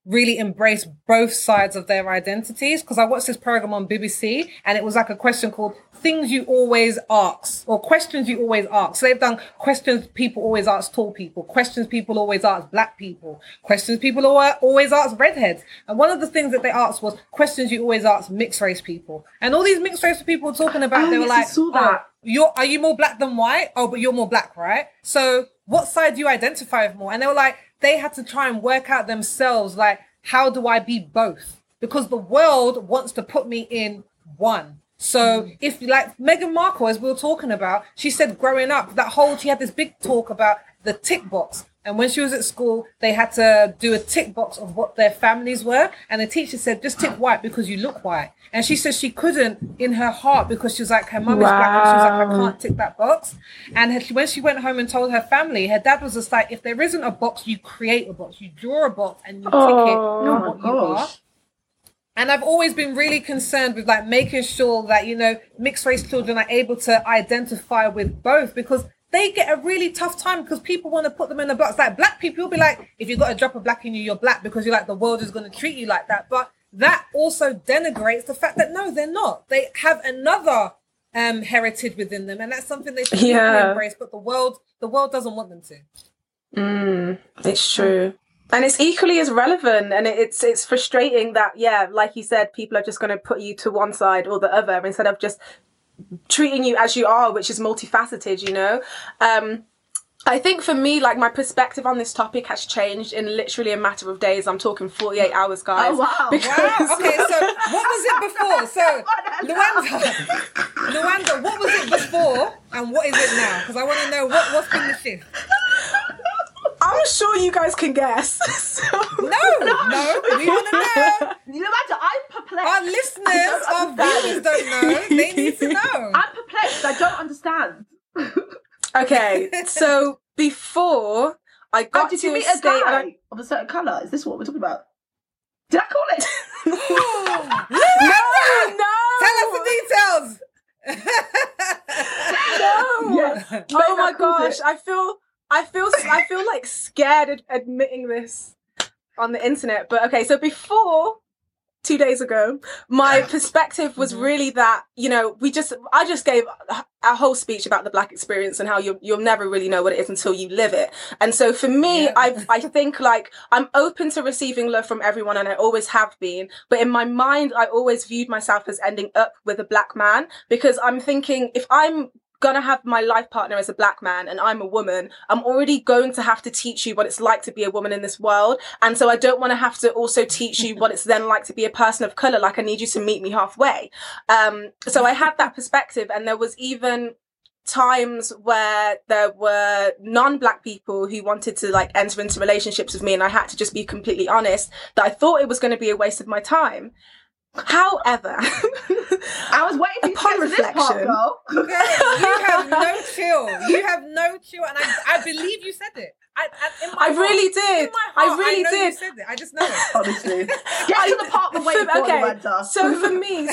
really embrace both sides of their identities. Because I watched this program on BBC and it was like a question called Things You Always Ask, or Questions You Always Ask. So they've done questions people always ask tall people, questions people always ask black people, questions people always ask redheads. And one of the things that they asked was questions you always ask mixed race people. And all these mixed race people were talking about, they were like, are you more black than white? Oh, but you're more black, right? So what side do you identify with more? And they were like, they had to try and work out themselves, like, how do I be both? Because the world wants to put me in one. So if, like Meghan Markle, as we were talking about, she said growing up, she had this big talk about the tick box. And when she was at school, they had to do a tick box of what their families were. And the teacher said, just tick white because you look white. And she said she couldn't in her heart because she was like, her mum is black. And she was like, I can't tick that box. And when she went home and told her family, her dad was just like, if there isn't a box, you create a box. You draw a box and you tick it on what you are. And I've always been really concerned with like making sure that, you know, mixed race children are able to identify with both, because they get a really tough time because people want to put them in a box. Like black people will be like, if you've got a drop of black in you, you're black because you're like, the world is going to treat you like that. But that also denigrates the fact that no, they're not. They have another heritage within them, and that's something they should embrace. But the world doesn't want them to. It's true. And it's equally as relevant, and it's frustrating that, like you said, people are just going to put you to one side or the other instead of just treating you as you are, which is multifaceted, you know? I think for me, like, my perspective on this topic has changed in literally a matter of days. I'm talking 48 hours, guys. Oh, wow. Wow. Okay, so what was it before? So, Luanda, what was it before and what is it now? Because I want to know what's been the shift. I'm sure you guys can guess. No, we want to know. You imagine, I'm perplexed. Our listeners, our viewers don't know. They need to know. I'm perplexed. I don't understand. Okay, so before I got did to you meet a guy of a certain colour? Is this what we're talking about? Did I call it? No. Tell us the details. No. Yes. Oh my gosh, I feel like scared admitting this on the internet. But okay, so before 2 days ago, my perspective was really that, you know, I just gave a whole speech about the Black experience and how you'll never really know what it is until you live it. And so for me, I think like I'm open to receiving love from everyone, and I always have been. But in my mind, I always viewed myself as ending up with a Black man, because I'm thinking, if I'm gonna have my life partner as a Black man and I'm a woman, I'm already going to have to teach you what it's like to be a woman in this world. And so I don't want to have to also teach you what it's then like to be a person of color. Like, I need you to meet me halfway. So I had that perspective, and there was even times where there were non-Black people who wanted to like enter into relationships with me, and I had to just be completely honest that I thought it was going to be a waste of my time. However, I was waiting for you to get to this part, girl. Girl, you have no chill. You have no chill, and I believe you said it. I really did. I really did. You said it. I just know it. Honestly, get to the part we're waiting for. Okay, so for me,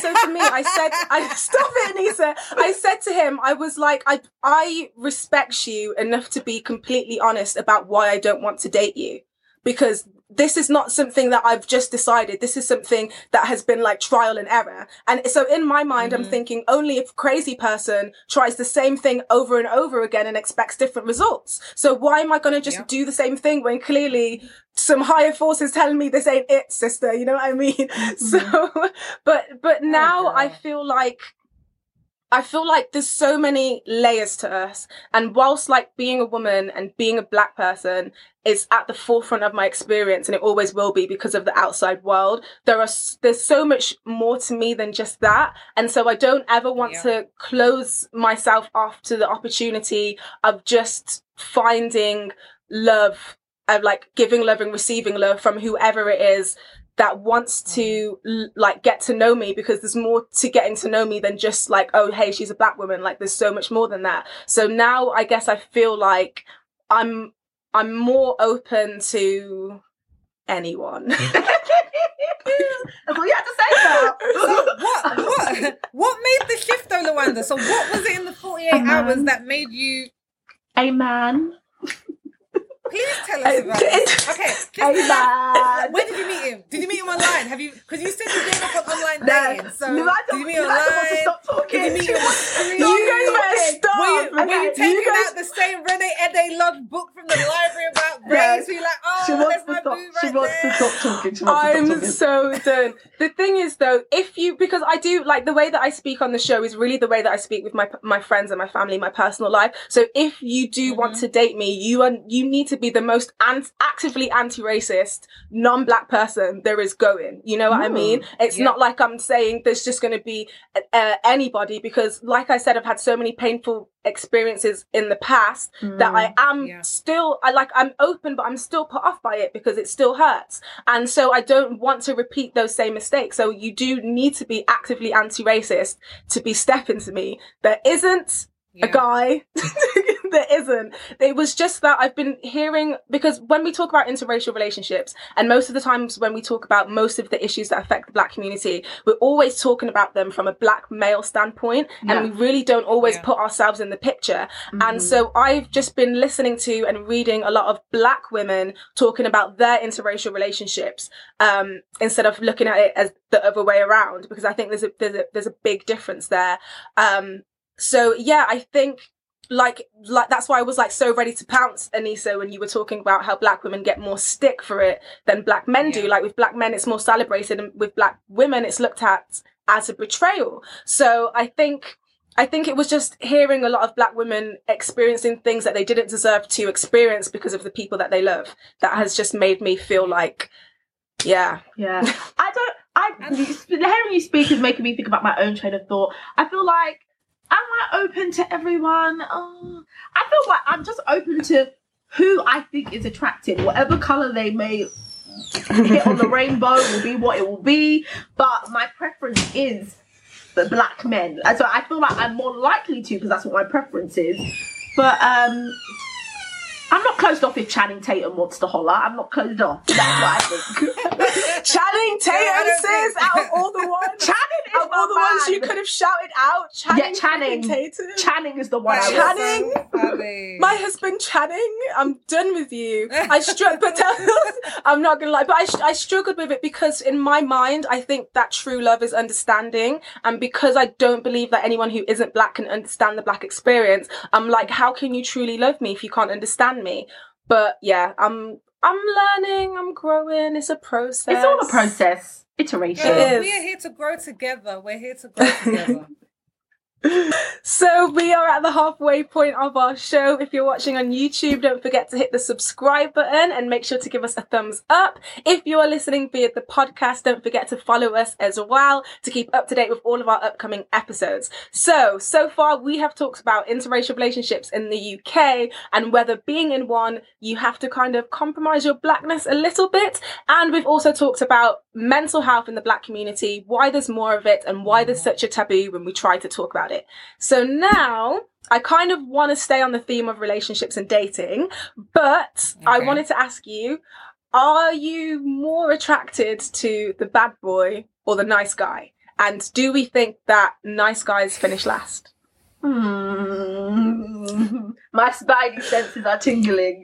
I stop it, Anissa. I said to him, I was like, I respect you enough to be completely honest about why I don't want to date you, because this is not something that I've just decided. This is something that has been like trial and error. And so in my mind, I'm thinking, only if a crazy person tries the same thing over and over again and expects different results. So why am I going to just do the same thing when clearly some higher force is telling me this ain't it, sister? You know what I mean? So, but now I feel like there's so many layers to us. And whilst like being a woman and being a Black person is at the forefront of my experience, and it always will be because of the outside world, there's so much more to me than just that. And so I don't ever want to close myself off to the opportunity of just finding love, of like giving love and receiving love from whoever it is that wants to like get to know me, because there's more to getting to know me than just like, oh, hey, she's a Black woman. Like, there's so much more than that. So now I guess I feel like I'm more open to anyone. That's all you had to say now. So what made the shift though, Luanda? So what was it in the 48 hours that made you a man? Please tell us about this. Okay. Where did you meet him? Did you meet him online? Have you? Because you said you gave up on online dating. So did you meet him online? Stop talking. Did you meet him on the street? You guys better stop. Were you taking out the same Renee Edelog book from the library about race? Were you like, oh, there's my boo right She wants to stop talking. I'm so done. The thing is, though, because I do, like, the way that I speak on the show is really the way that I speak with my friends and my family, my personal life. So if you do want to date me, you need to be the most actively anti-racist, non-black person there is going. You know what I mean? It's not like I'm saying there's just going to be anybody, because, like I said, I've had so many painful experiences in the past that I am still, I'm open, but I'm still put off by it because it still hurts. And so I don't want to repeat those same mistakes. So you do need to be actively anti-racist to be stepping to me. There isn't a guy. There isn't. It was just that I've been hearing, because when we talk about interracial relationships, and most of the times when we talk about most of the issues that affect the black community, we're always talking about them from a black male standpoint, and we really don't always put ourselves in the picture. And so I've just been listening to and reading a lot of black women talking about their interracial relationships, instead of looking at it as the other way around, because I think there's a big difference there. So yeah, I think like that's why I was like so ready to pounce, Anissa, when you were talking about how black women get more stick for it than black men do. Like with black men, it's more celebrated, and with black women, it's looked at as a betrayal. So I think it was just hearing a lot of black women experiencing things that they didn't deserve to experience because of the people that they love. That has just made me feel like, hearing you speak is making me think about my own train of thought. I feel like, am I open to everyone? I feel like I'm just open to who I think is attractive. Whatever colour they may hit on the rainbow will be what it will be. But my preference is the black men. And so I feel like I'm more likely to, because that's what my preference is. But I'm not closed off if Channing Tatum wants to holler. I'm not closed off. That's what I think. Channing Tatum, sis, out of all the ones. Channing is all the ones you could have shouted out. Channing Tatum. Channing is the one I want. Channing. My husband Channing. I'm done with you. I'm not gonna lie, but I struggled with it because in my mind, I think that true love is understanding, and because I don't believe that anyone who isn't black can understand the black experience, I'm like, how can you truly love me if you can't understand me? But yeah, I'm learning, I'm growing. It's a process. It's all a process. Iteration. Yeah, we are here to grow together. We're here to grow together. So we are at the halfway point of our show. If you're watching on YouTube, don't forget to hit the subscribe button and make sure to give us a thumbs up. If you are listening via the podcast, don't forget to follow us as well to keep up to date with all of our upcoming episodes. So far we have talked about interracial relationships in the UK and whether being in one, you have to kind of compromise your blackness a little bit. And we've also talked about mental health in the black community, why there's more of it and why there's such a taboo when we try to talk about it. So now I kind of want to stay on the theme of relationships and dating, but I wanted to ask you, are you more attracted to the bad boy or the nice guy? And do we think that nice guys finish last? My spidey senses are tingling.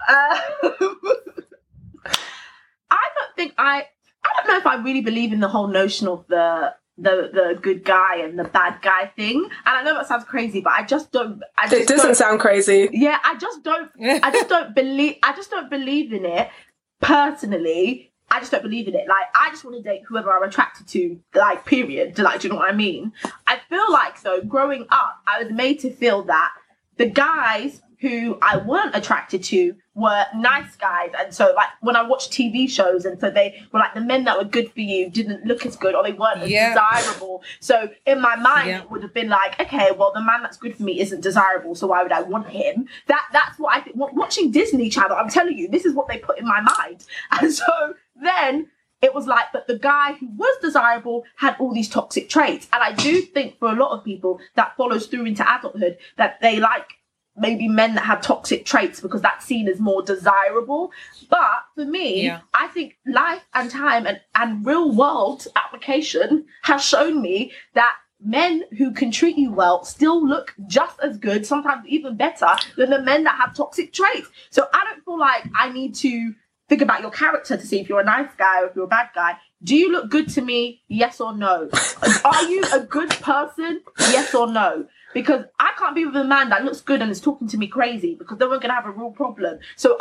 I don't know if I really believe in the whole notion of the good guy and the bad guy thing. And I know that sounds crazy, but it doesn't sound crazy. Yeah, I just don't believe in it personally. I just don't believe in it. Like, I just want to date whoever I'm attracted to, like, period. Like, do you know what I mean? I feel like, though, growing up, I was made to feel that the guys who I weren't attracted to were nice guys. And so, like, when I watched TV shows, and so they were like, the men that were good for you didn't look as good, or they weren't as desirable. So in my mind, it would have been like, okay, well, the man that's good for me isn't desirable, so why would I want him? That's what I think. Watching Disney Channel, I'm telling you, this is what they put in my mind. And so then it was like, but the guy who was desirable had all these toxic traits. And I do think for a lot of people that follows through into adulthood, that they like maybe men that have toxic traits because that's seen as more desirable. But for me, I think life and time and real world application has shown me that men who can treat you well still look just as good, sometimes even better, than the men that have toxic traits. So I don't feel like I need to think about your character to see if you're a nice guy or if you're a bad guy. Do you look good to me? Yes or no? Are you a good person? Yes or no? Because I can't be with a man that looks good and is talking to me crazy, because then we're going to have a real problem. So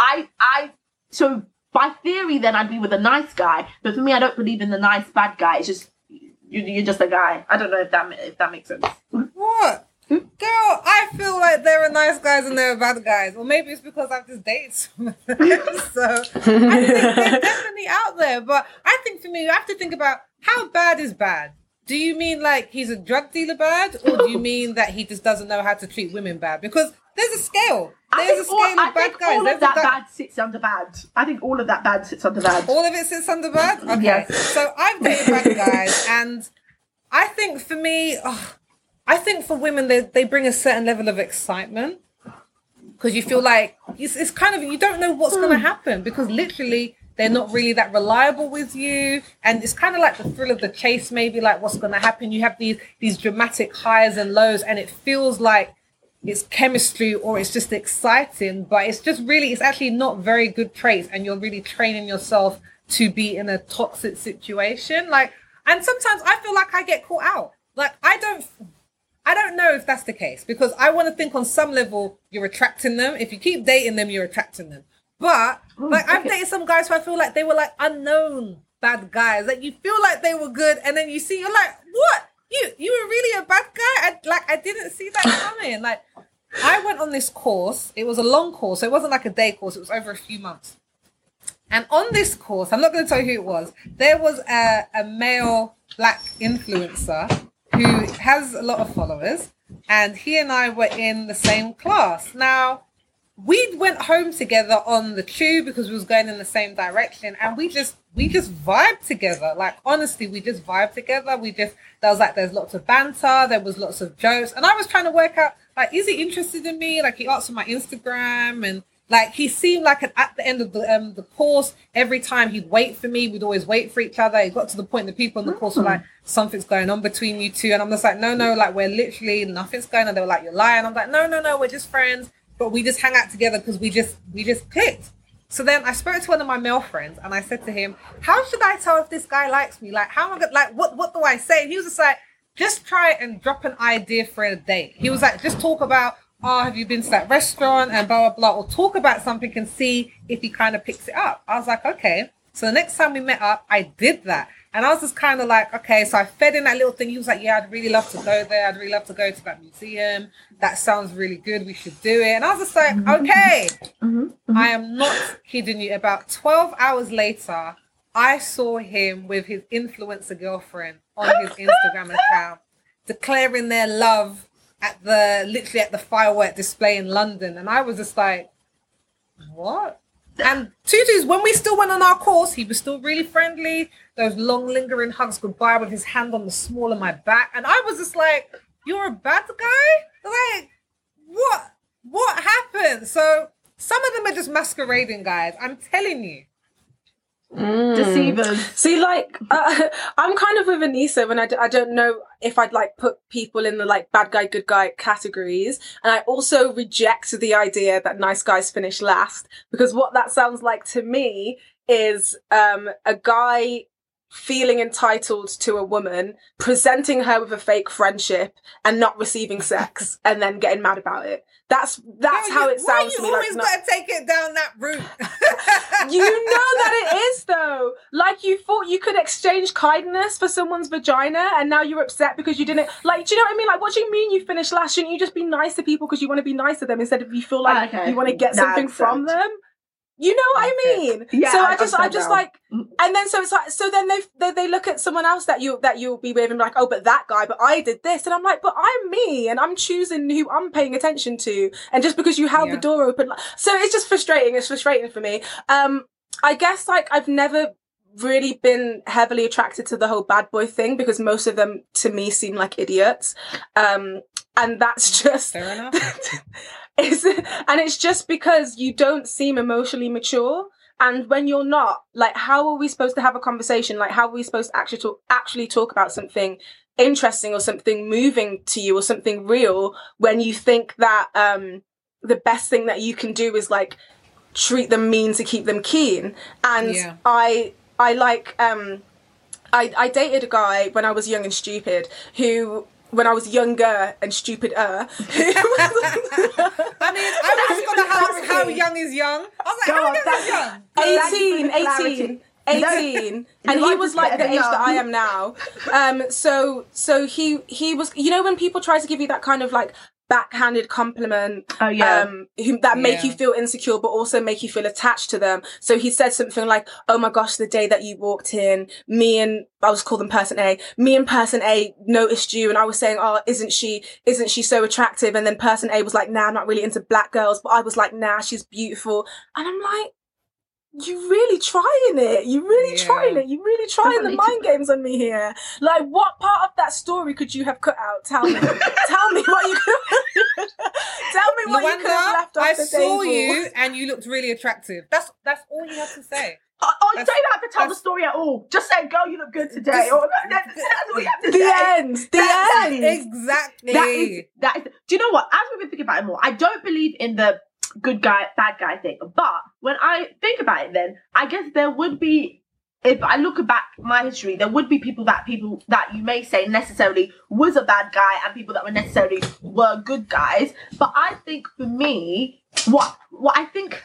so by theory, then I'd be with a nice guy. But for me, I don't believe in the nice bad guy. It's just, you're just a guy. I don't know if that makes sense. What? Girl, I feel like there are nice guys and there are bad guys. Or maybe it's because I've just dated some of them. So I think they're definitely out there. But I think for me, you have to think about how bad is bad. Do you mean like he's a drug dealer bad? Or do you mean that he just doesn't know how to treat women bad? Because there's a scale. There's a scale of bad guys. All of that bad sits under bad. I think all of that bad sits under bad. All of it sits under bad? Okay. Yes. So I've dated bad guys, and I think for me, I think for women, they bring a certain level of excitement, because you feel like it's kind of, you don't know what's going to happen, because literally they're not really that reliable with you. And it's kind of like the thrill of the chase, maybe like what's going to happen. You have these dramatic highs and lows, and it feels like it's chemistry or it's just exciting, but it's actually not very good traits. And you're really training yourself to be in a toxic situation. Like, and sometimes I feel like I get caught out. Like, I don't know if that's the case, because I want to think on some level you're attracting them. If you keep dating them, you're attracting them. But like, I've dated some guys who I feel like they were like unknown bad guys. Like, you feel like they were good, and then you see, you're like, what? You were really a bad guy? I didn't see that coming. Like, I went on this course. It was a long course, so it wasn't like a day course. It was over a few months. And on this course, I'm not going to tell you who it was. There was a male black influencer who has a lot of followers, and he and I were in the same class. Now, we went home together on the tube because we was going in the same direction, and we just vibed together. Like, honestly, we just vibed together. There's lots of banter, there was lots of jokes, and I was trying to work out, like, is he interested in me? Like, he asked for my Instagram, and like, he seemed like at the end of the course, every time he'd wait for me, we'd always wait for each other. It got to the point that people in the course were like, something's going on between you two. And I'm just like, no, like, we're literally, nothing's going on. They were like, you're lying. I'm like, no, we're just friends. But we just hang out together because we just clicked. So then I spoke to one of my male friends, and I said to him, how should I tell if this guy likes me? Like, how am I going to, like, what do I say? And he was just like, just try and drop an idea for a date. He was like, just talk about, have you been to that restaurant and blah, blah, blah, or talk about something and see if he kind of picks it up. I was like, okay. So the next time we met up, I did that. And I was just kind of like, okay, so I fed in that little thing. He was like, yeah, I'd really love to go there. I'd really love to go to that museum. That sounds really good. We should do it. And I was just like, okay. I am not kidding you. About 12 hours later, I saw him with his influencer girlfriend on his Instagram account, declaring their love literally at the firework display in London. And I was just like, what? And Tutu's, when we still went on our course, he was still really friendly. Those long lingering hugs goodbye with his hand on the small of my back. And I was just like, you're a bad guy? Like, what happened? So some of them are just masquerading, guys. I'm telling you. Deceivers. See, like, I'm kind of with Anissa when I don't know if I'd like put people in the like bad guy, good guy categories. And I also reject the idea that nice guys finish last, because what that sounds like to me is a guy feeling entitled to a woman, presenting her with a fake friendship and not receiving sex, and then getting mad about it. That's how it sounds to me. You always got to take it down that route. You know that it is, though. Like, you thought you could exchange kindness for someone's vagina, and now you're upset because you didn't. Like, do you know what I mean? Like, what do you mean you finished last? Shouldn't you just be nice to people because you want to be nice to them instead of you feel like you want to get something from them? You know what I mean? Yeah. So I just like, and then so it's like, so then they look at someone else that you'll be with and be like, oh, but that guy, but I did this, and I'm like, but I'm me, and I'm choosing who I'm paying attention to, and just because you held the door open, so it's just frustrating. It's frustrating for me. I guess like I've never really been heavily attracted to the whole bad boy thing because most of them to me seem like idiots, and that's just fair enough. It's just because you don't seem emotionally mature, and when you're not, like, how are we supposed to have a conversation? Like, how are we supposed to actually talk about something interesting or something moving to you or something real when you think that the best thing that you can do is like treat them mean to keep them keen. And I dated a guy when I was young and stupid who, when I was younger and stupider, I was gonna ask how young is young. I was like, how young is young? 18. And he was like the age that I am now. So he was, you know, when people try to give you that kind of like backhanded compliment, that make you feel insecure but also make you feel attached to them. So he said something like, oh my gosh, the day that you walked in, I'll just call them person A, me and person A noticed you, and I was saying, oh, isn't she so attractive? And then person A was like, nah, I'm not really into black girls, but I was like, nah, she's beautiful. And I'm like, you really trying it. You really trying it. You really trying the mind games on me here. Like, what part of that story could you have cut out? Tell me. Tell me what you could. Tell me what you could have left off the table. I saw you and you looked really attractive. That's all you have to say. You don't have to tell the story at all. Just say, girl, you look good today. That's all you have to say. The end. Exactly. That is, do you know what? As we've been thinking about it more, I don't believe in the good guy, bad guy thing. But when I think about it, then I guess there would be, if I look back my history, there would be people that you may say necessarily was a bad guy and people that were necessarily were good guys. But I think for me, what I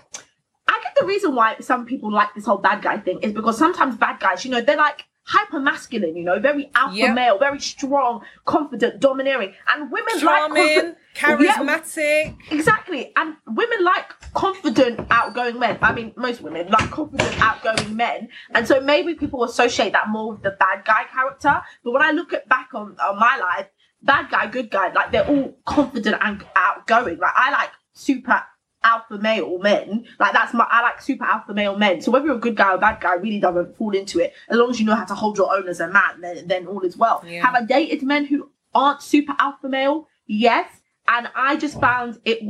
get the reason why some people like this whole bad guy thing is because sometimes bad guys, you know, they're like hyper masculine, you know, very alpha male, very strong, confident, domineering, and women charming, charismatic. Exactly. And women like confident, outgoing men. I mean, most women like confident, outgoing men. And so maybe people associate that more with the bad guy character. But when I look back on my life, bad guy, good guy, like they're all confident and outgoing. Like I like super alpha male men. Like I like super alpha male men. So whether you're a good guy or a bad guy really doesn't fall into it. As long as you know how to hold your own as a man, then all is well. Yeah. Have I dated men who aren't super alpha male? Yes. And I just found it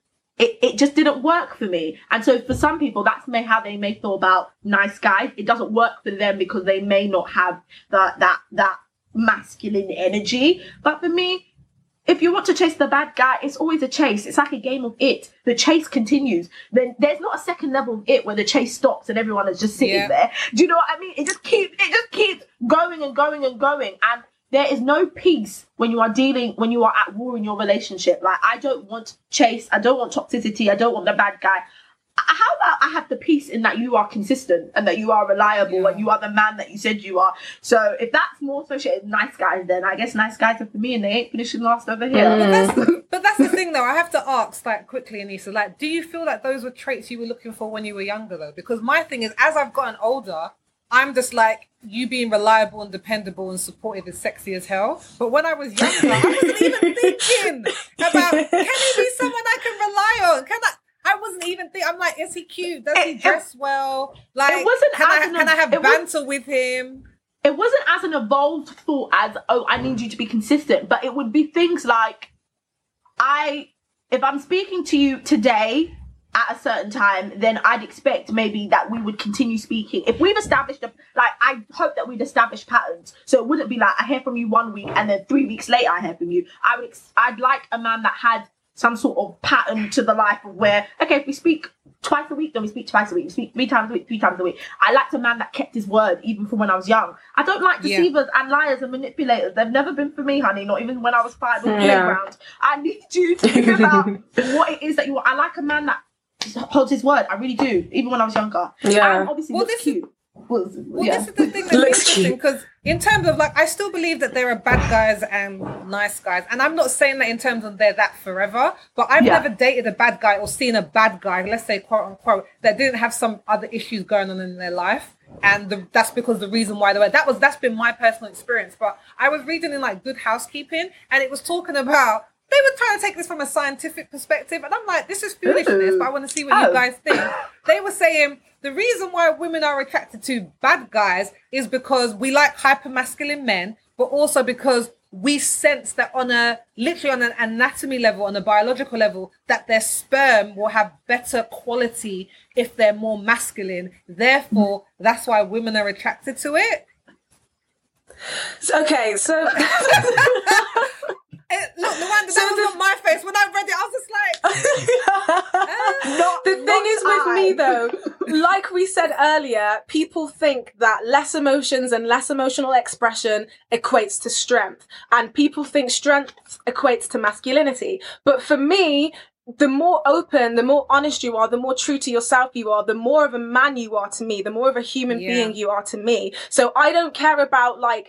just didn't work for me. And so for some people, that's how they may feel about nice guys. It doesn't work for them because they may not have that masculine energy. But for me, if you want to chase the bad guy, it's always a chase. It's like a game of It. The chase continues. Then there's not a second level of It where the chase stops and everyone is just sitting there. Do you know what I mean? It just keeps going and going and going. And there is no peace when you are at war in your relationship. Like, I don't want chase. I don't want toxicity. I don't want the bad guy. How about I have the peace in that you are consistent and that you are reliable and you are the man that you said you are. So if that's more associated with nice guys, then I guess nice guys are for me and they ain't finishing last over here. But that's the thing though. I have to ask, like, quickly, Anissa, like, do you feel like those were traits you were looking for when you were younger though? Because my thing is, as I've gotten older, I'm just like, you being reliable and dependable and supportive is sexy as hell. But when I was younger, I wasn't even thinking about, can he be someone I can rely on? I wasn't even thinking. I'm like, is he cute? Does he dress well? Like, it wasn't can I have banter with him? It wasn't as an evolved thought as, oh, I need you to be consistent. But it would be things like, if I'm speaking to you today at a certain time, then I'd expect maybe that we would continue speaking. If we've established I hope that we'd established patterns. So it wouldn't be like, I hear from you 1 week and then 3 weeks later I hear from you. I'd like a man that had some sort of pattern to the life of where, okay, if we speak twice a week, then we speak twice a week. We speak 3 times a week, 3 times a week. I liked a man that kept his word, even from when I was young. I don't like deceivers and liars and manipulators. They've never been for me, honey, not even when I was 5 on the playground. I need you to think about what it is that you want. I like a man that holds his word. I really do, even when I was younger. Yeah. And obviously looks cute. This is the thing that's interesting, because in terms of, like, I still believe that there are bad guys and nice guys, and I'm not saying that in terms of they're that forever, but I've never dated a bad guy or seen a bad guy, let's say quote unquote, that didn't have some other issues going on in their life, and that's because the reason why they were, that's been my personal experience. But I was reading in like Good Housekeeping, and it was talking about, they were trying to take this from a scientific perspective, and I'm like, this is foolishness, but I want to see what you guys think. They were saying the reason why women are attracted to bad guys is because we like hypermasculine men, but also because we sense that literally on an anatomy level, on a biological level, that their sperm will have better quality if they're more masculine. Therefore, that's why women are attracted to it. Okay, so Look, Luanda, that was on my face. When I read it, I was just like... The thing is with me, though, like we said earlier, people think that less emotions and less emotional expression equates to strength. And people think strength equates to masculinity. But for me, the more open, the more honest you are, the more true to yourself you are, the more of a man you are to me, the more of a human being you are to me. So I don't care about, like,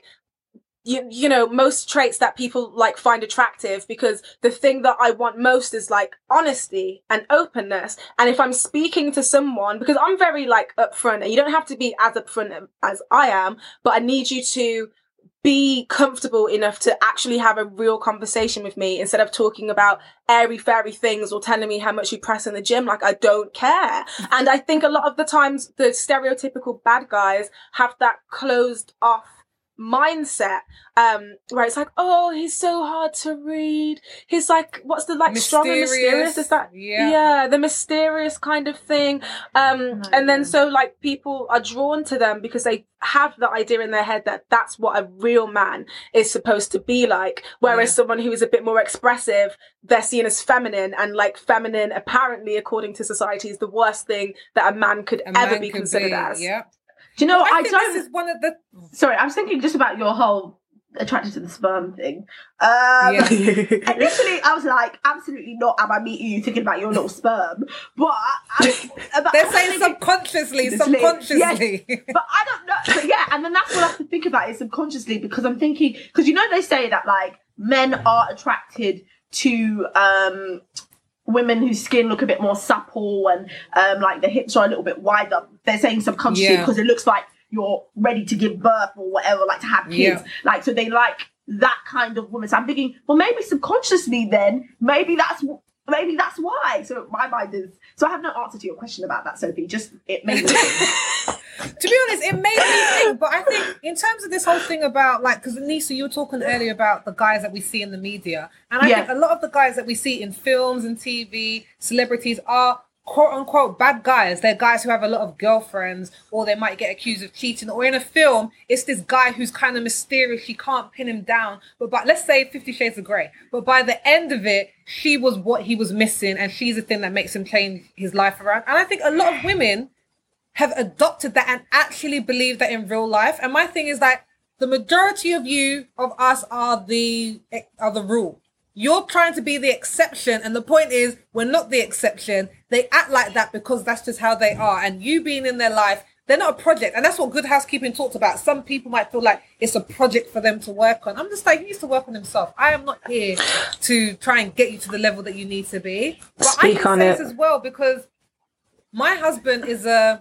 you know, most traits that people like find attractive, because the thing that I want most is like honesty and openness. And if I'm speaking to someone, because I'm very like upfront, and you don't have to be as upfront as I am, but I need you to be comfortable enough to actually have a real conversation with me instead of talking about airy fairy things or telling me how much you press in the gym. Like, I don't care. And I think a lot of the times the stereotypical bad guys have that closed off mindset, where it's like, oh, he's so hard to read, he's like, what's the like strong and mysterious, is that the mysterious kind of thing, and then so like people are drawn to them because they have the idea in their head that that's what a real man is supposed to be like, whereas someone who is a bit more expressive, they're seen as feminine, and like feminine apparently according to society is the worst thing that a man could ever be considered as. Do you know what? I don't. This is one of the. Sorry, I was thinking just about your whole attracted to the sperm thing. Initially, I was like, absolutely not. Am I meeting you thinking about your little sperm? But they're saying subconsciously. Yes, but I don't know. But yeah, and then that's what I have to think about is subconsciously, because I'm thinking, because you know they say that like men are attracted to women whose skin look a bit more supple and like the hips are a little bit wider. They're saying subconsciously because it looks like you're ready to give birth or whatever, like to have kids. Like, so they like that kind of woman. So I'm thinking, well, maybe subconsciously then, maybe that's why. So my mind is, so I have no answer to your question about that, Sophie. Just, it made me think. To be honest, it made me think, but I think in terms of this whole thing about, like, because Nisa, you were talking earlier about the guys that we see in the media, and I think a lot of the guys that we see in films and TV, celebrities, are quote-unquote bad guys. They're guys who have a lot of girlfriends, or they might get accused of cheating, or in a film, it's this guy who's kind of mysterious, you can't pin him down, but let's say 50 Shades of Grey, but by the end of it, she was what he was missing, and she's the thing that makes him change his life around. And I think a lot of women have adopted that and actually believe that in real life. And my thing is that the majority of us are the rule. You're trying to be the exception, and the point is, we're not the exception. They act like that because that's just how they are. And you being in their life, they're not a project. And that's what Good Housekeeping talks about. Some people might feel like it's a project for them to work on. I'm just like, he needs to work on himself. I am not here to try and get you to the level that you need to be. But Speak I on can say it this as well, because my husband is a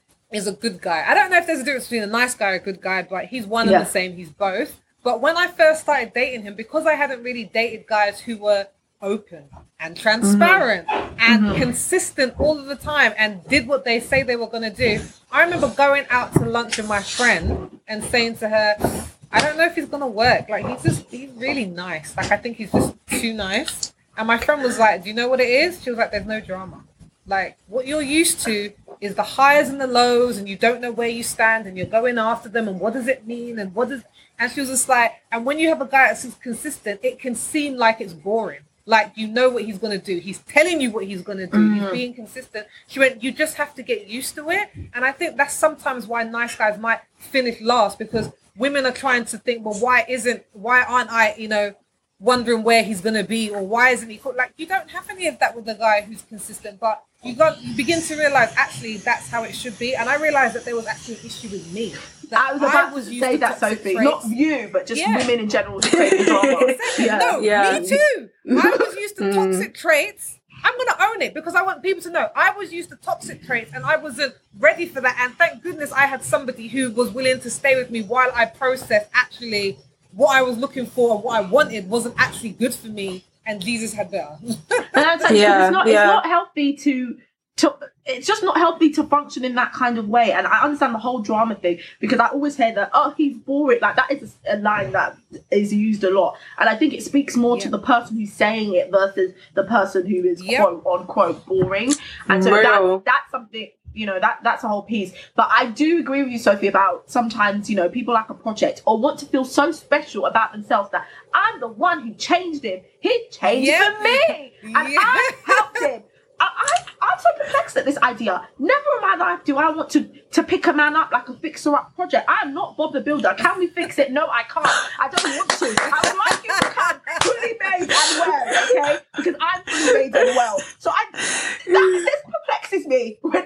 good guy. I don't know if there's a difference between a nice guy or a good guy, but he's one and the same. He's both. But when I first started dating him, because I hadn't really dated guys who were open and transparent and consistent all of the time and did what they say they were going to do, I remember going out to lunch with my friend and saying to her, I don't know if he's going to work. Like, he's really nice. Like, I think he's just too nice. And my friend was like, do you know what it is? She was like, there's no drama. Like, what you're used to is the highs and the lows, and you don't know where you stand, and you're going after them, and what does it mean, and and she was just like, and when you have a guy that's consistent, it can seem like it's boring. Like, you know what he's going to do. He's telling you what he's going to do. He's being consistent. She went, you just have to get used to it. And I think that's sometimes why nice guys might finish last, because women are trying to think, well, why aren't I, wondering where he's going to be, or why isn't he, like, you don't have any of that with a guy who's consistent, but you begin to realize actually that's how it should be. And I realized that there was actually an issue with me. I was about to say that, Sophie, not you, but just women in general creating drama. Me too. I was used to toxic traits. I'm going to own it, because I want people to know I was used to toxic traits and I wasn't ready for that. And thank goodness I had somebody who was willing to stay with me while I processed actually what I was looking for and what I wanted wasn't actually good for me, and Jesus had better. And I'm telling you, it's not healthy to it's just not healthy to function in that kind of way. And I understand the whole drama thing, because I always hear that, oh, he's boring. Like, that is a line that is used a lot. And I think it speaks more to the person who's saying it versus the person who is quote unquote boring. And so that's something you know, that's a whole piece. But I do agree with you, Sophie, about sometimes, you know, people like a project or want to feel so special about themselves that I'm the one who changed him. He changed for me. And I helped him. I'm so perplexed at this idea. Never in my life do I want to pick a man up like a fixer-up project. I am not Bob the Builder. Can we fix it? No, I can't. I don't want to. I would like you to come fully made and well, okay? Because I'm fully made and well. So this perplexes me when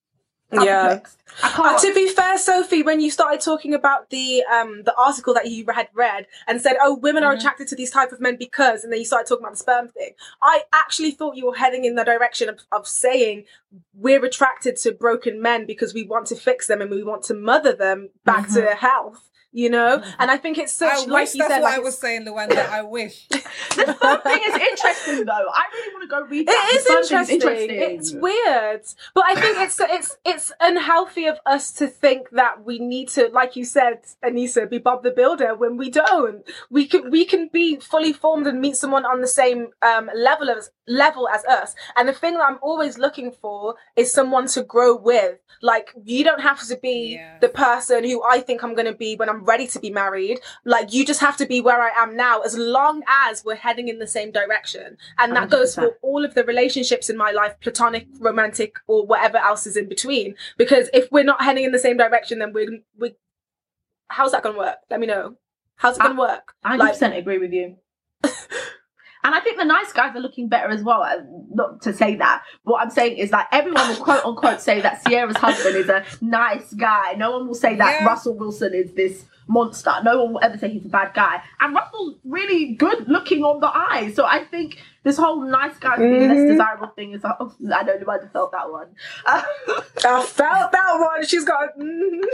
I'm perplexed. I can't. To be fair, Sophie, when you started talking about the article that you had read and said, oh, women are attracted to these type of men because, and then you started talking about the sperm thing, I actually thought you were heading in the direction of saying we're attracted to broken men because we want to fix them and we want to mother them back to health. You know, and I think it's such, like you said, that's like what I was saying, Luanda. I wish. The sperm thing is interesting, though. I really want to go read that. It is interesting. It's weird, but I think it's unhealthy of us to think that we need to, like you said, Anissa, be Bob the Builder when we don't. We can be fully formed and meet someone on the same level as us. And the thing that I'm always looking for is someone to grow with. Like, you don't have to be the person who I think I'm going to be when I'm ready to be married. Like, you just have to be where I am now, as long as we're heading in the same direction. And that 100%. Goes for all of the relationships in my life, platonic, romantic, or whatever else is in between. Because if we're not heading in the same direction, then we how's that going to work? Let me know. How's it going to work? I 100% agree with you. And I think the nice guys are looking better as well. Not to say that, but what I'm saying is that everyone will quote unquote say that Sierra's husband is a nice guy. No one will say that Russell Wilson is this monster. No one will ever say he's a bad guy. And Russell's really good looking on the eye. So I think this whole nice guy being less desirable thing is, I don't know if I felt that one. I felt that one. She's got But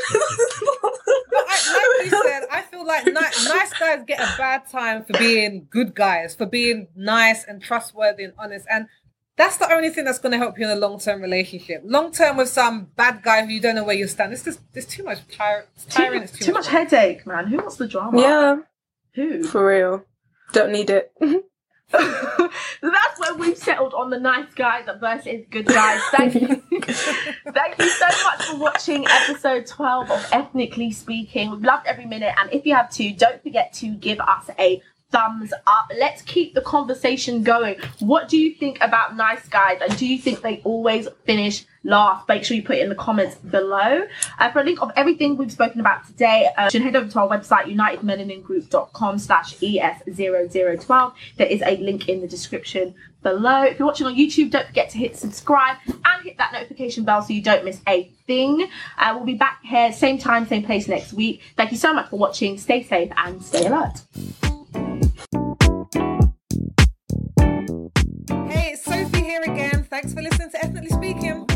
like you said, I feel like nice guys get a bad time for being good guys, for being nice and trustworthy and honest. And that's the only thing that's going to help you in a long-term relationship. Long-term with some bad guy who you don't know where you stand. There's too much tiring. It's too much headache, man. Who wants the drama? Yeah. Who? For real. Don't need it. That's when we've settled on the nice guys versus good guys. Thank you. Thank you so much for watching episode 12 of Ethnically Speaking. We've loved every minute. And if you have to, don't forget to give us a thumbs up. Let's keep the conversation going. What do you think about nice guys? And do you think they always finish last? Make sure you put it in the comments below. For a link of everything we've spoken about today, you can head over to our website, unitedmelaningroup.com/ES0012. There is a link in the description below. If you're watching on YouTube, don't forget to hit subscribe and hit that notification bell so you don't miss a thing. We'll be back here, same time, same place next week. Thank you so much for watching. Stay safe and stay alert. Hey, it's Sophie here again. Thanks for listening to Ethnically Speaking.